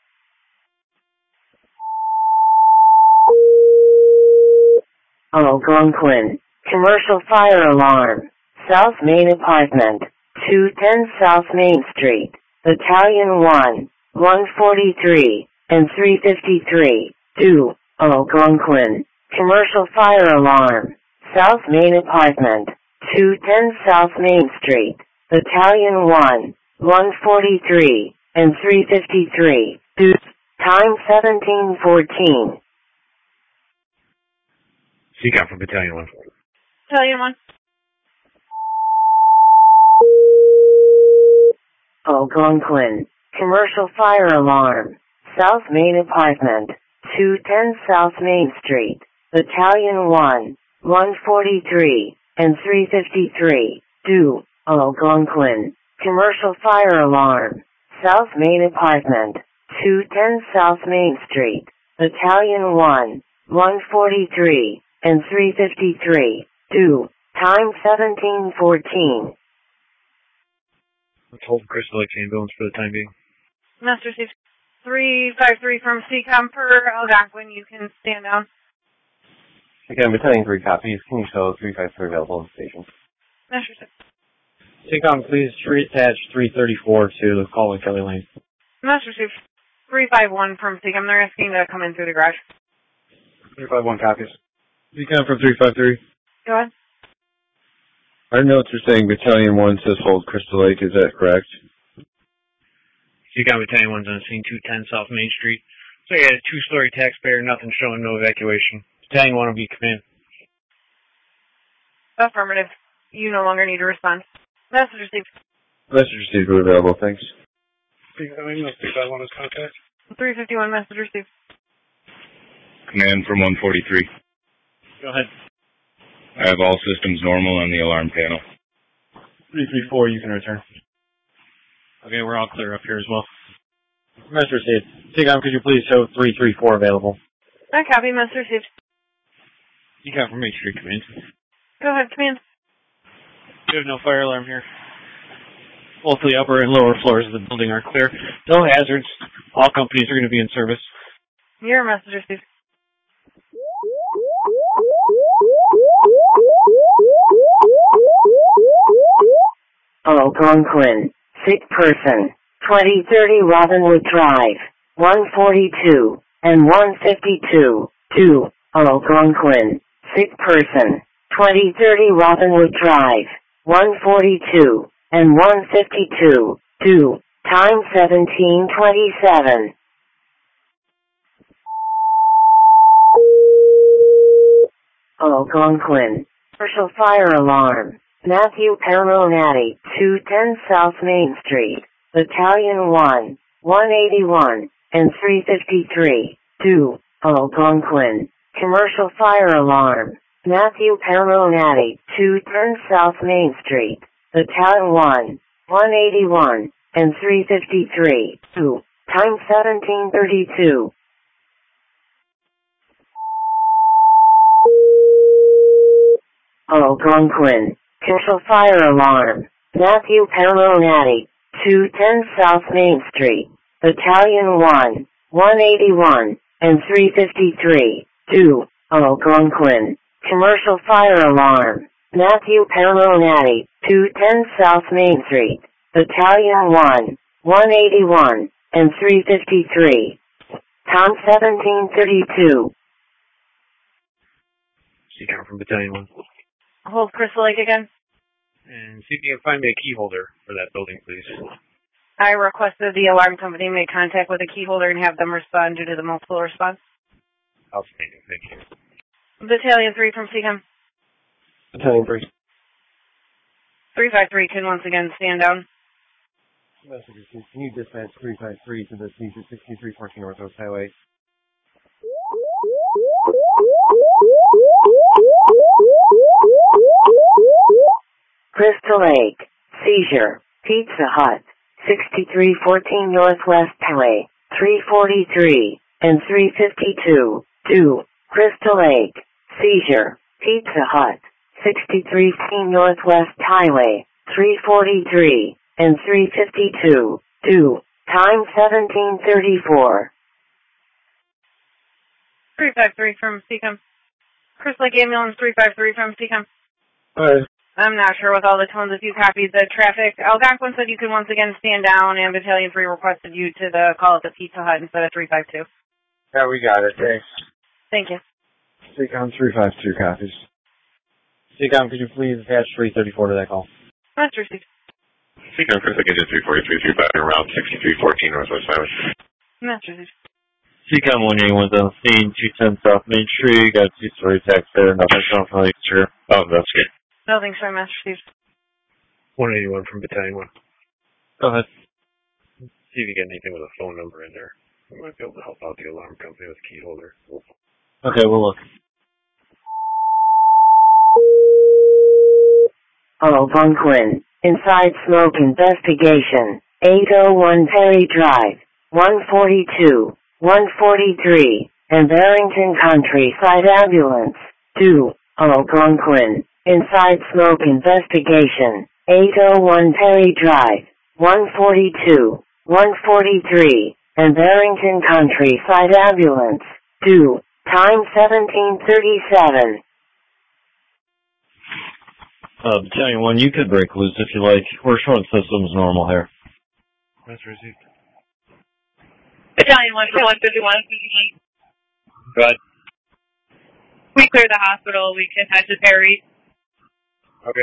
Algonquin, commercial fire alarm, South Main Apartment, 210 South Main Street, Battalion 1, 143, and 353, 2, Algonquin, commercial fire alarm, South Main Apartment, 210 South Main Street, Battalion 1, 143, and 353, 2, time 1714. CCOM from Battalion 1. Battalion 1. Algonquin, commercial fire alarm, South Main Apartment, 210 South Main Street, Battalion 1, 143, and 353, 2, Algonquin, commercial fire alarm, South Main Apartment, 210 South Main Street, Battalion 1, 143, and 353, 2, time 1714. Let's hold Crystal Lake ambulance for the time being. Master received. 353 from CCOM per Algonquin. You can stand down. Again, Battalion 3 copies. Can you show 353 available on the station? Master received. CCOM, please attach 334 to the call in Kelly Lane. Master received. 351 from CCOM. They're asking to come in through the garage. 351 copies. CCOM from 353. Go ahead. Our notes are saying Battalion 1 says hold Crystal Lake. Is that correct? CCOM Battalion 1's on scene, 210 South Main Street. So yeah, a two-story taxpayer, nothing showing, no evacuation. Battalion 1 will be command. Affirmative. You no longer need to respond. Message received. Message received. We're available. Thanks. 351 is contact. 351 message received. Command from 143. Go ahead. I have all systems normal on the alarm panel. 334, you can return. Okay, we're all clear up here as well. Message received. CCOM, could you please show 334 available? I copy. Message received. CCOM from H Street Command. Go ahead, command. We have no fire alarm here. Both the upper and lower floors of the building are clear. No hazards. All companies are going to be in service. Your message received. Algonquin, sick person, 2030 Robinwood Drive, 142, and 152, 2, Algonquin, sick person, 2030 Robinwood Drive, 142, and 152, 2, time 1727. Algonquin, commercial fire alarm, Matthew Peronati, 210 South Main Street, Battalion 1, 181, and 353, 2, Algonquin, commercial fire alarm, Matthew Peronati, 210 South Main Street, Battalion 1, 181, and 353, 2, time 1732. Algonquin, commercial fire alarm, Matthew Peronati, 210 South Main Street, Battalion 1, 181, and 353, 2, Algonquin, commercial fire alarm, Matthew Palonati, 210 South Main Street, Battalion 1, 181, and 353. Tom 1732. CCOM from Battalion 1. Hold Crystal Lake again. And see if you can find me a key holder for that building, please. I requested the alarm company make contact with a key holder and have them respond due to the multiple response. Outstanding, thank you. Battalion 3 from CCOM. Battalion 3. 353 can once again stand down. Message received. Can you dispatch 353 to the seat at 6314 Northwest Highway? Crystal Lake, seizure, Pizza Hut, 6314 Northwest Highway, 343 and 352. 2. Crystal Lake, seizure, Pizza Hut, 6314 Northwest Highway, 343 and 352. 2. Time 1734. 353 from CCOM. Crystal Lake Ambulance 353 from CCOM. Alright. I'm not sure with all the tones if you copied the traffic. Algonquin said you could once again stand down, and Battalion 3 requested you to call it the Pizza Hut instead of 352. Yeah, we got it. Thanks. Thank you. CCOM 352 copies. CCOM, could you please attach 334 to that call? That's received. CCOM Crystal Lake Engine 343 back around 6314 Northwest Highway. That's received. CCOM 181's on the scene, 210 South Main Street, got a two-story tax there, nothing shown from the exterior. Oh, that's good. Nothing showing Master received. 181 from Battalion 1. Go ahead. See if you get anything with a phone number in there. We might be able to help out the alarm company with a key holder. Okay, we'll look. Algonquin, inside smoke investigation, 801 Perry Drive, 142, 143, and Barrington Countryside Ambulance, 2. Algonquin, inside smoke investigation, 801 Perry Drive, 142, 143, and Barrington Countryside Ambulance, 2. Time 1737. Battalion 1, you could break loose if you like. We're showing systems normal here. That's received. Battalion 1 for 151. Go ahead. We clear the hospital. We can head to Perry. Okay.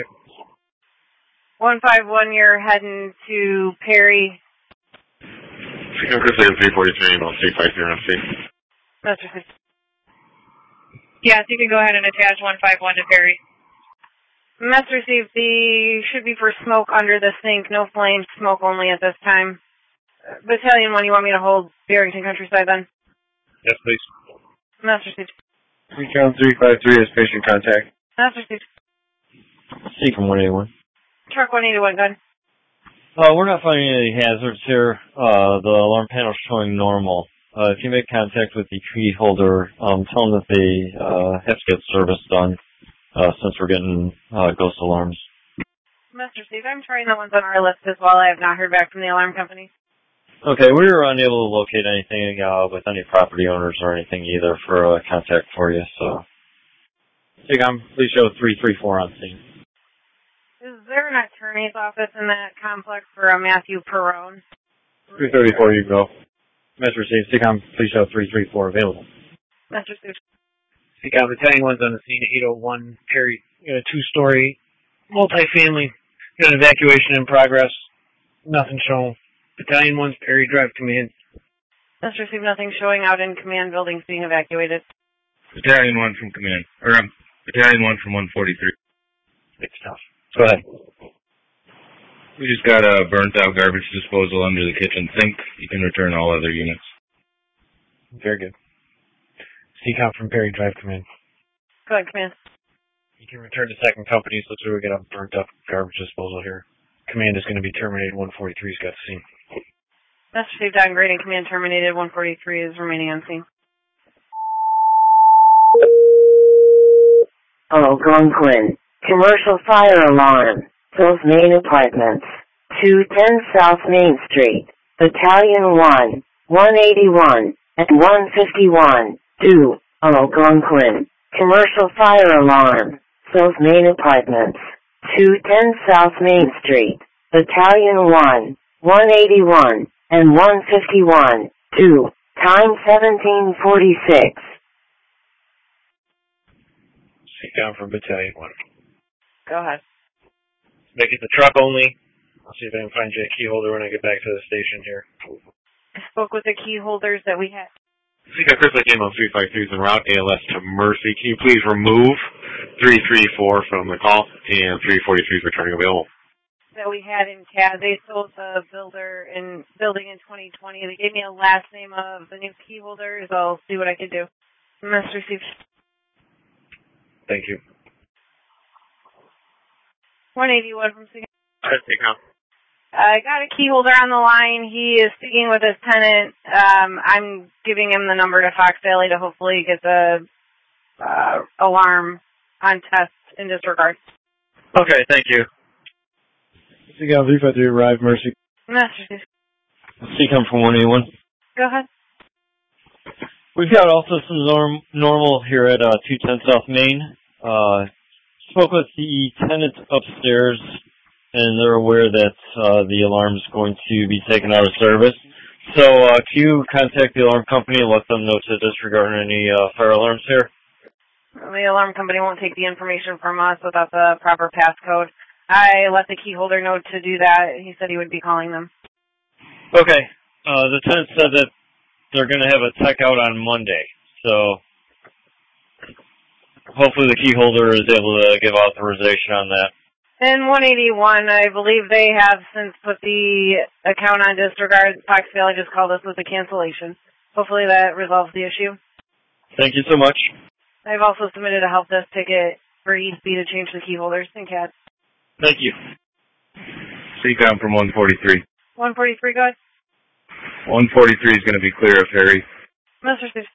151, you're heading to Perry. CCOM Crystal Lake 343, about 350 on C. That's received. Yes, you can go ahead and attach 151 to Perry. That's received. The should be for smoke under the sink. No flame, smoke only at this time. Battalion 1, you want me to hold Barrington Countryside then? Yes, please. That's received. CCOM 353 is patient contact. That's received. CCOM 181. Truck 181, gun. We're not finding any hazards here. The alarm panel's showing normal. If you make contact with the key holder, tell them that they have to get service done since we're getting ghost alarms. Master Steve, I'm trying the ones on our list as well. I have not heard back from the alarm company. Okay, we were unable to locate anything with any property owners or anything either for contact for you, so. CCOM, please show 334 on scene. Is there an attorney's office in that complex for a Matthew Perrone? 334, you can go. Message received. CCOM, please show 334 available. Master Steve. CCOM Battalion 1's on the scene, 801 Perry. Got a two-story multifamily. Got an evacuation in progress. Nothing shown. Battalion 1's Perry Drive command. Master Steve, nothing showing out in command buildings being evacuated. Battalion 1 from command. Battalion 1 from 143. Big stuff. Go ahead. We just got a burnt out garbage disposal under the kitchen sink. You can return all other units. Very good. CCOM from Perry Drive command. Go ahead, command. You can return to second company. Looks like we got a burnt up garbage disposal here. Command is going to be terminated. 143's got the scene. Master Steve, downgrading command terminated. 143 is remaining on scene. Algonquin, commercial fire alarm, those main apartments, 210 South Main Street, Battalion 1, 181, and 151, 2, Algonquin, commercial fire alarm, South Main Apartments, 210 South Main Street, Battalion 1, 181, and 151, 2, time 1746. Sit down from Battalion 1. Go ahead. Make it the truck only. I'll see if I can find you a key holder when I get back to the station here. I spoke with the key holders that we had. Seeker Chris Lake Ambulance 353 is en route ALS to Mercy. Can you please remove 334 from the call and 343 is returning available? That we had in CAD. They sold the building in 2020. They gave me a last name of the new key holders. I'll see what I can do. Must receive. Thank you. 181 from Seeker. Take out. I got a key holder on the line. He is speaking with his tenant. I'm giving him the number to Fox Valley to hopefully get the alarm on test in disregard. Okay, thank you. Seacom 353, arrive, Mercy. Master. Seacom from 181. Go ahead. We've got also some normal here at 210 South Main. Spoke with the tenant upstairs, and they're aware that the alarm is going to be taken out of service. So can you contact the alarm company and let them know to disregard any fire alarms here? The alarm company won't take the information from us without the proper passcode. I let the key holder know to do that. He said he would be calling them. Okay. The tenant said that they're going to have a tech out on Monday. So hopefully the key holder is able to give authorization on that. In 181, I believe they have since put the account on disregard. Fox Valley just called us with a cancellation. Hopefully that resolves the issue. Thank you so much. I've also submitted a help desk ticket for ESB to change the key holders in CAD. Thank you. Seacom from 143. 143, go ahead. 143 is going to be clear of Harry. Mr. Steve.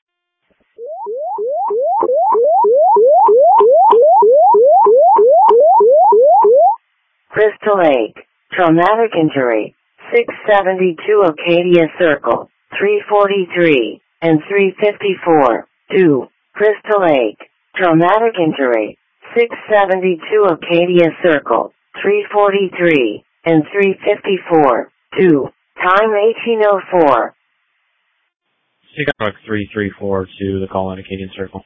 Crystal Lake, traumatic injury, 672 Acadia Circle, 343 and 354, 2, Crystal Lake, traumatic injury, 672 Acadia Circle, 343 and 354, 2, time 1804. Truck 334 to the call on Acadian Circle.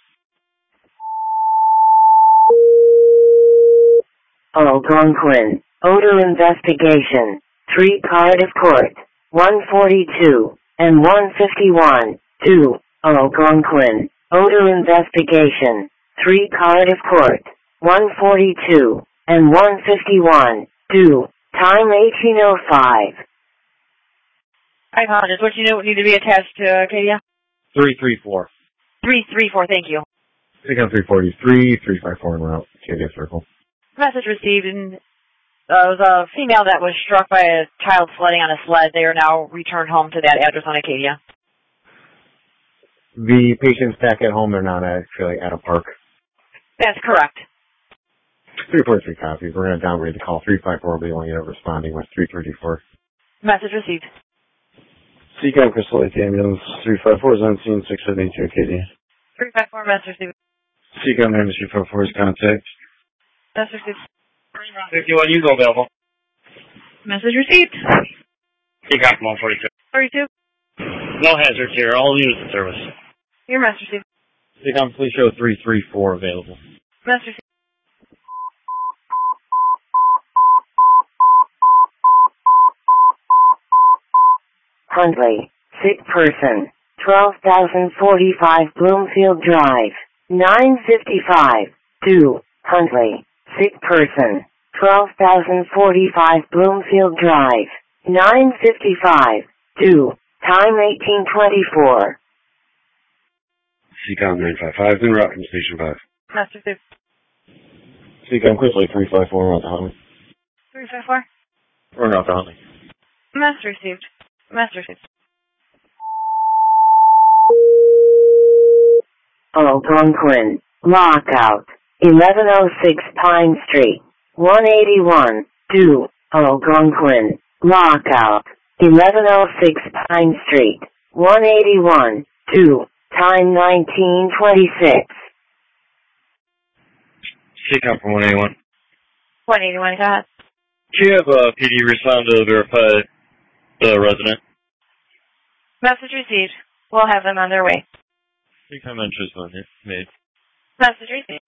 Algonquin, odor investigation, 3 Cardiff Court, 142 and 151, 2, Algonquin, odor investigation, 3 Cardiff Court, 142 and 151, 2, time 1805. I apologize. What do you know need to be attached to Acadia? 334. 334, thank you. Seacom 343, 354 en route, Acadia Circle. Message received, and it was a female that was struck by a child sledding on a sled. They are now returned home to that address on Acadia. The patient's back at home. They're not actually at a park. That's correct. 343 copies. We're going to downgrade the call. 354 will be the only unit responding with 334. Message received. Seacom Crystal Lake Ambulance 354 is on scene 672 Acadia. 354, message received. Seacom Ambulance 354 is contact. Message received. 51 Hugo available. Message received. Seacom 142. 42. No hazards here. All units in service. Your message received. Seacom, please show 334 available. Message received. Huntley, sick person, 12,045 Bloomfield Drive, 955, 2, Huntley, sick person, 12,045 Bloomfield Drive, 955, 2, time 1824. Seacom 955 en route from Station 5. Message received. Seacom Crystal Lake 354 on the Huntley. 354. We're not the Huntley. Message received. Message received. Algonquin, lockout, 1106 Pine Street, 181, 2, Algonquin, lockout, 1106 Pine Street, 181, 2, time 1926. CCOM from 181. 181, go ahead. Do you have PD respond to verify the resident? Message received. We'll have them on their way. CCOM entries on here made. Message received.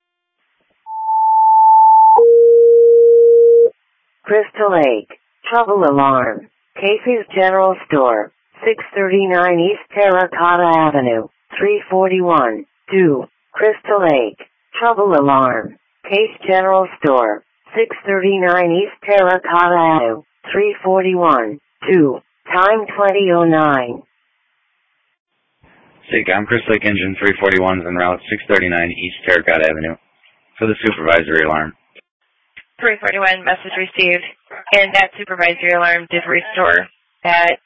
Crystal Lake. Trouble alarm. Casey's General Store. 639 East Terracotta Avenue. 341. 2. Crystal Lake. Trouble alarm. Case General Store. 639 East Terracotta Avenue. 341. 2. Time 2009. CCOM, Crystal Lake Engine 341 is en route 639 East Terracotta Avenue for the supervisory alarm. 341, message received. And that supervisory alarm did restore at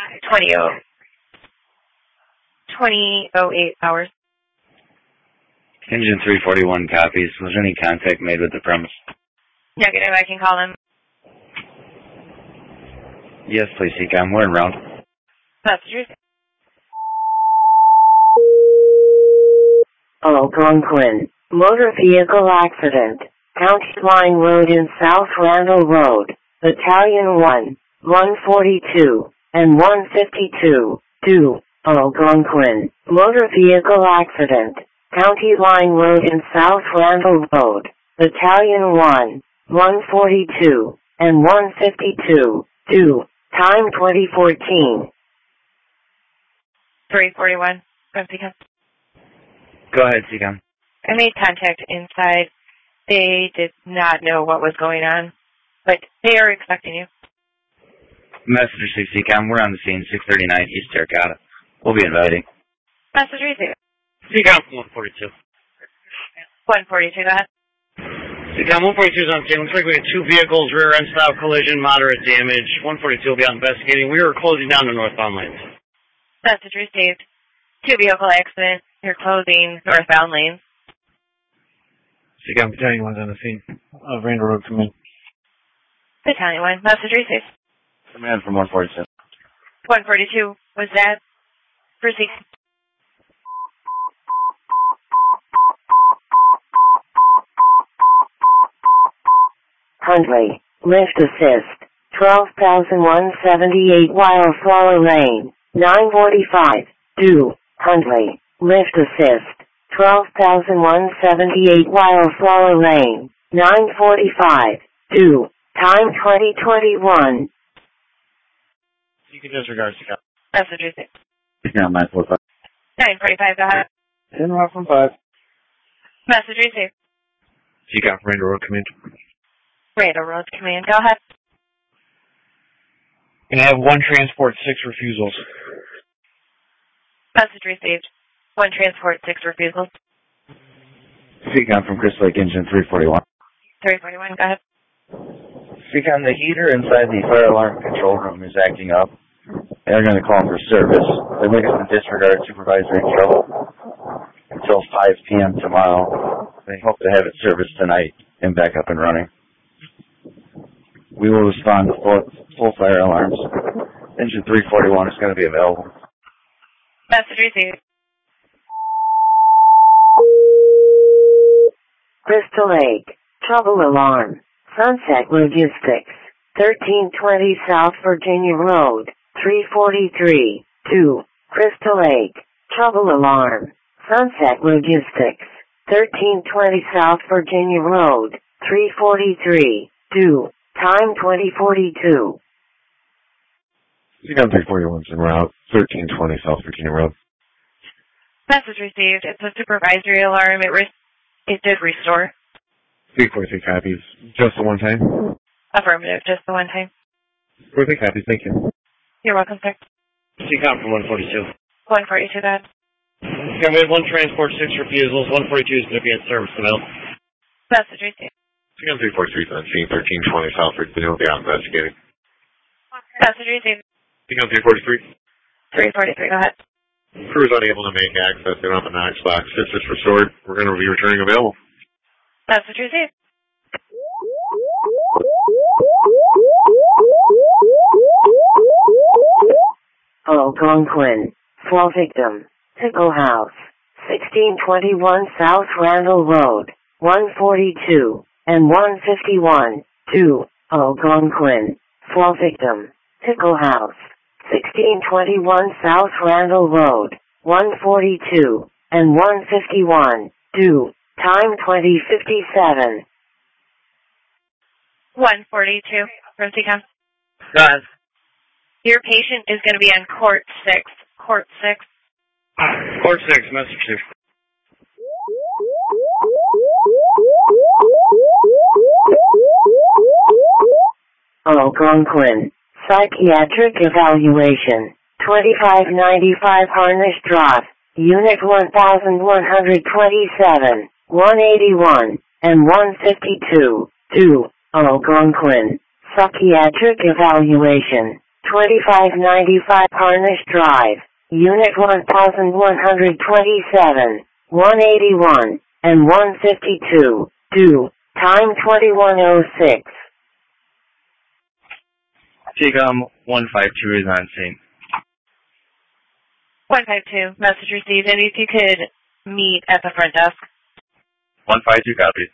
20:08 hours. Engine 341 copies. Was any contact made with the premise? Negative, I can call them. Yes, please, CCOM. We're en route. Message received. Algonquin. Motor vehicle accident. County Line Road in South Randall Road. Battalion 1, 142, and 152. 2. Algonquin. Motor vehicle accident. County Line Road in South Randall Road. Battalion 1, 142, and 152. 2. Time 2014. 341, from CCOM. Go ahead, CCOM. I made contact inside. They did not know what was going on, but they are expecting you. Message received, CCOM. We're on the scene, 639 East Terracotta. We'll be inviting. Message received. CCOM from 142. 142, go ahead. CCOM 142 is on scene. Looks like we had two vehicles, rear end style collision, moderate damage. 142 will be out investigating. We were closing down the northbound lanes. Message received. Two vehicle accident. You're closing northbound lanes. CCOM Battalion 1's on the scene of Randall Road Command. Battalion 1, message received. Command from 142. 142, was that for CCOM? Huntley. Lift assist. 12,178 Wildflower Lane. 945. 2. Huntley. Lift assist. 12,178 Wildflower Lane. 945. 2. Time 2021. You can disregard CCOM. Message received. Yeah, 945. 945, go ahead. In route from 5. Message received. CCOM from Randall Road Command. Randall Road Command, go ahead. Gonna have one transport, 6 refusals. Message received. One transport, 6 refusals. CCOM from Crystal Lake Engine 341. 341, go ahead. CCOM, the heater inside the fire alarm control room is acting up. They're going to call for service. They'd like us to disregard supervisory trouble until 5 p.m. tomorrow. They hope to have it serviced tonight and back up and running. We will respond to full fire alarms. Engine 341 is going to be available. Message received. Crystal Lake. Trouble alarm. Sunset Logistics. 1320 South Virginia Road. 343. 2. Crystal Lake. Trouble alarm. Sunset Logistics. 1320 South Virginia Road. 343. 2. Time 2042. CCOM 341's en route, 1320 South Virginia Road. Message received. It's a supervisory alarm. It did restore. 343 copies. Just the one time? Affirmative, just the one time. 43 copies, thank you. You're welcome, sir. CCOM from 142. 142, go ahead. CCOM, we have one transport, 6 refusals. 142 is going to be at service tonight. Message received. CCOM 343's on scene, 1320 South Virginia. They're out investigating. Message received. CCOM 343. 343, go ahead. Crew is unable to make access. They don't have a Knox box. Since it's restored, we're going to be returning available. Message received. Algonquin. Fall victim. Pickle House. 1621 South Randall Road. 142, and 151, to Algonquin. Fall victim, Pickle House, 1621 South Randall Road, 142, and 151, to time 2057. 142, from CCOM. Go ahead. Your patient is going to be on Court 6. Court 6. Court 6, message 2. Algonquin, psychiatric evaluation, 2595 Harnish Drive, Unit 1127, 181, and 152, to Algonquin, psychiatric evaluation, 2595 Harnish Drive, Unit 1127, 181, and 152, to time 2106. CCOM 152 is on scene. 152, message received. And if you could meet at the front desk. 152 copies.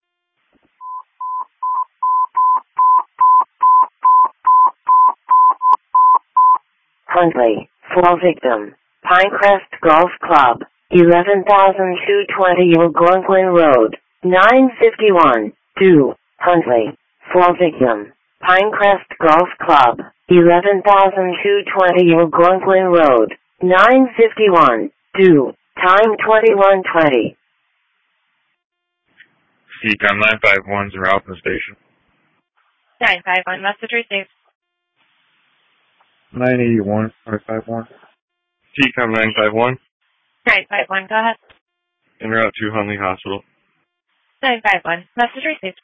Huntley, fall victim, Pinecrest Golf Club, 11,220 Algonquin Road, 951, to Huntley, fall victim, Pinecrest Golf Club, 11,220 Algonquin Road, 951, to time 2120. CCOM 951's en route from the station. 951, message received. 981, 551. CCOM 951, 951, go ahead. en route to Huntley Hospital. 951, message received.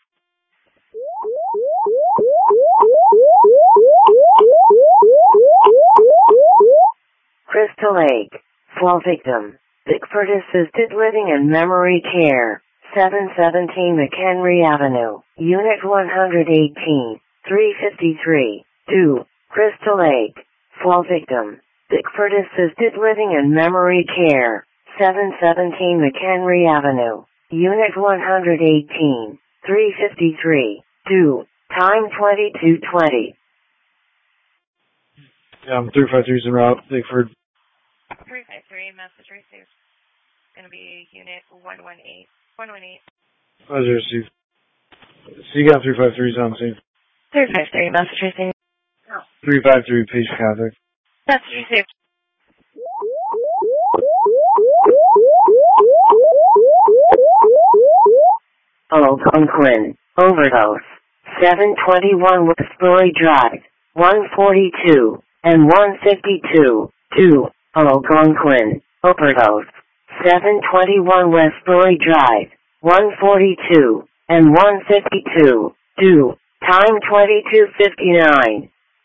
Crystal Lake, fall victim, Bickford Assisted Living and Memory Care, 717 McHenry Avenue, Unit 118, 353, 2, Crystal Lake, fall victim, Bickford Assisted Living and Memory Care, 717 McHenry Avenue, Unit 118, 353, 2, time 2220. Yeah, 353's en route, Bickford. 353, message received. It's going to be unit 118. 118. Message received. CCOM 353's on scene. 353, message received. 353, patient contact. Message received. Algonquin, overdose, 721 Westbury Drive, 142, and 152, 2, Algonquin, overdose, 721 Westbury Drive, 142, and 152, 2, time 2259.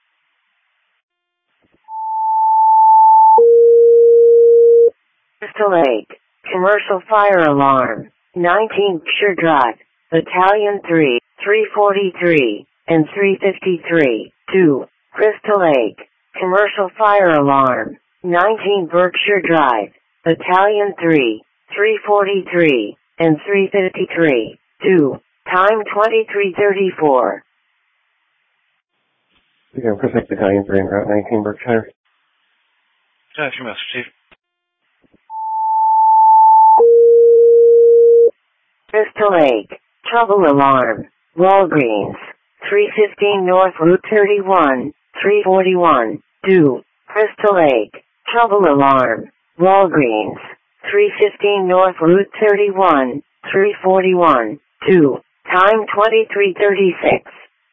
Crystal Lake, commercial fire alarm, 19 Berkshire Drive, Battalion 3, 343, and 353, 2, Crystal Lake, commercial fire alarm, 19 Berkshire Drive, Battalion 3, 343, and 353, 2, time 2334. CCOM Crystal Lake Battalion 3 en route 19 Berkshire. That's your message, Chief. Crystal Lake, trouble alarm, Walgreens, 315 North Route 31, 341, 2, Crystal Lake, trouble alarm, Walgreens, 315 North Route 31, 341, 2, time 2336.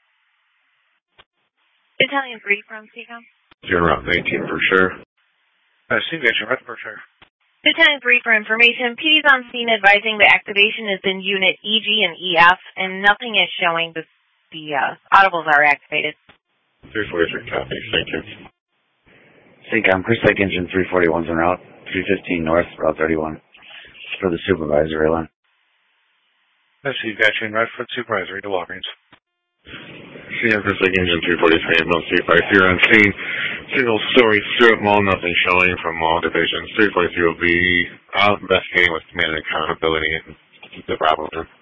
Battalion 3 from CCOM. You're around 19 for sure. Signature, right, Berkshire. Battalion 3 for information. PD's on scene advising the activation is in unit EG and EF, and nothing is showing the audibles are activated. 343 copy. Thank you. CCOM, Crystal Lake Engine 341's en route, 315 North, Route 31. For the supervisory line. That's you got you en route for the supervisory to Walgreens. CCOM Crystal Lake Engine 343, no C5 here on scene. Single story strip mall, nothing showing from all divisions. 343 will be out investigating with command and accountability and the problem.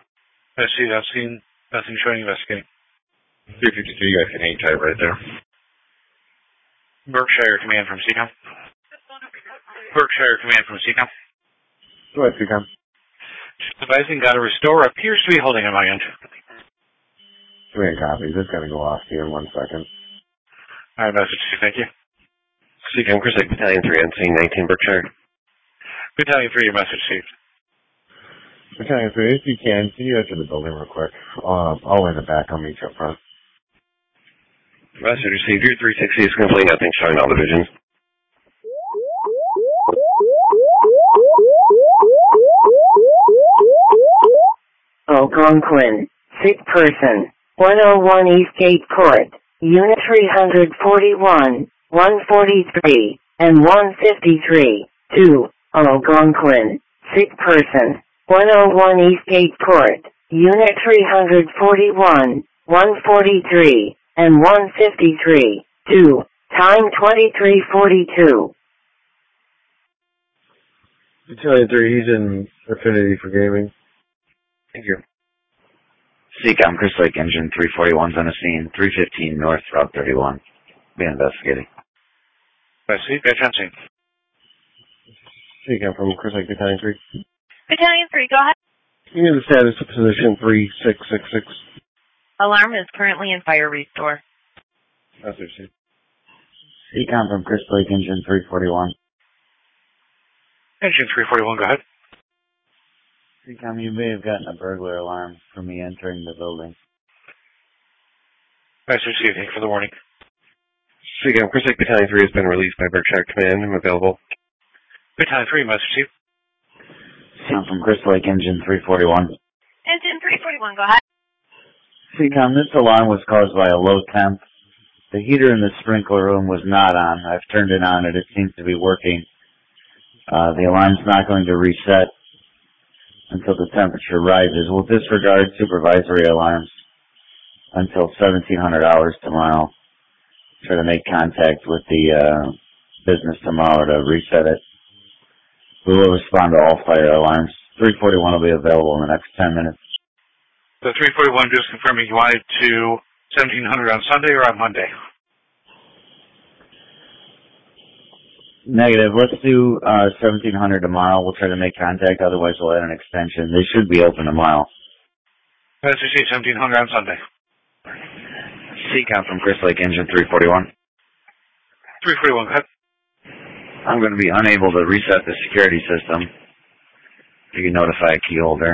See, I've seen nothing showing investigating. 352, you guys can hang tight right there. Berkshire Command from CCOM. Berkshire Command from CCOM. Go ahead, CCOM. Just advising, got a restore. Appears to be holding on my end. Command copies. It's going to go off here in 1 second. Alright, message. Thank you. CCOM, Chris Lake, Battalion 3, on scene 19 Berkshire. Battalion 3, your message received. Battalion 3, if you can you enter the building real quick? I'll in the back. I'll meet you up front. Message received. Your 360 is complete. Nothing showing all divisions. Algonquin, sick person, 101 Eastgate Court, Unit 341, 143, and 153, 2, Algonquin, sick person, 101 Eastgate Court, Unit 341, 143, and 153, 2, time 23:42. Battalion 3, he's in Affinity for Gaming. Thank you. CCOM, Chris Lake, Engine 341's on the scene, 315 North, Route 31. Be investigating. See, catch on scene. CCOM from Chris Lake, Battalion 3. Battalion 3, go ahead. You need the status of position 3666. Alarm is currently in fire restore. Message. CCOM from Chris Lake, Engine 341. Engine 341, go ahead. CCOM, you may have gotten a burglar alarm from me entering the building. Message received. Thank you for the warning. CCOM, Chris Lake, Battalion 3 has been released by Berkshire Command. I'm available. Battalion 3, message received. CCOM from Chris Lake, Engine 341. Engine 341, go ahead. CCOM, this alarm was caused by a low temp. The heater in the sprinkler room was not on. I've turned it on and it seems to be working. The alarm's not going to reset until the temperature rises. We'll disregard supervisory alarms until 1700 hours tomorrow. Try to make contact with the business tomorrow to reset it. We will respond to all fire alarms. 341 will be available in the next 10 minutes. The 341 just confirming you wanted to 1700 on Sunday or on Monday? Negative. Let's do 1700 tomorrow. We'll try to make contact. Otherwise, we'll add an extension. They should be open tomorrow. Let's see 1700 on Sunday. CCOM from Chris Lake, Engine 341. 341, go ahead. I'm going to be unable to reset the security system. You can notify a key holder.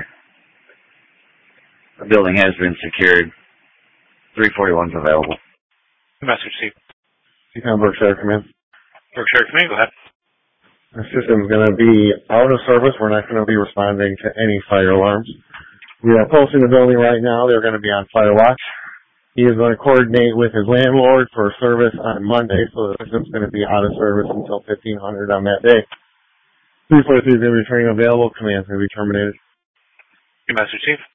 The building has been secured. 341's available. Message received. CCOM, Berkshire Command. Berkshire Command, go ahead. Our system's going to be out of service. We're not going to be responding to any fire alarms. We are posting the building right now. They're going to be on fire watch. He is going to coordinate with his landlord for service on Monday, so the system's going to be out of service until 1500 on that day. 343 is going to be returning available. Command's going to be terminated. Your message, Chief.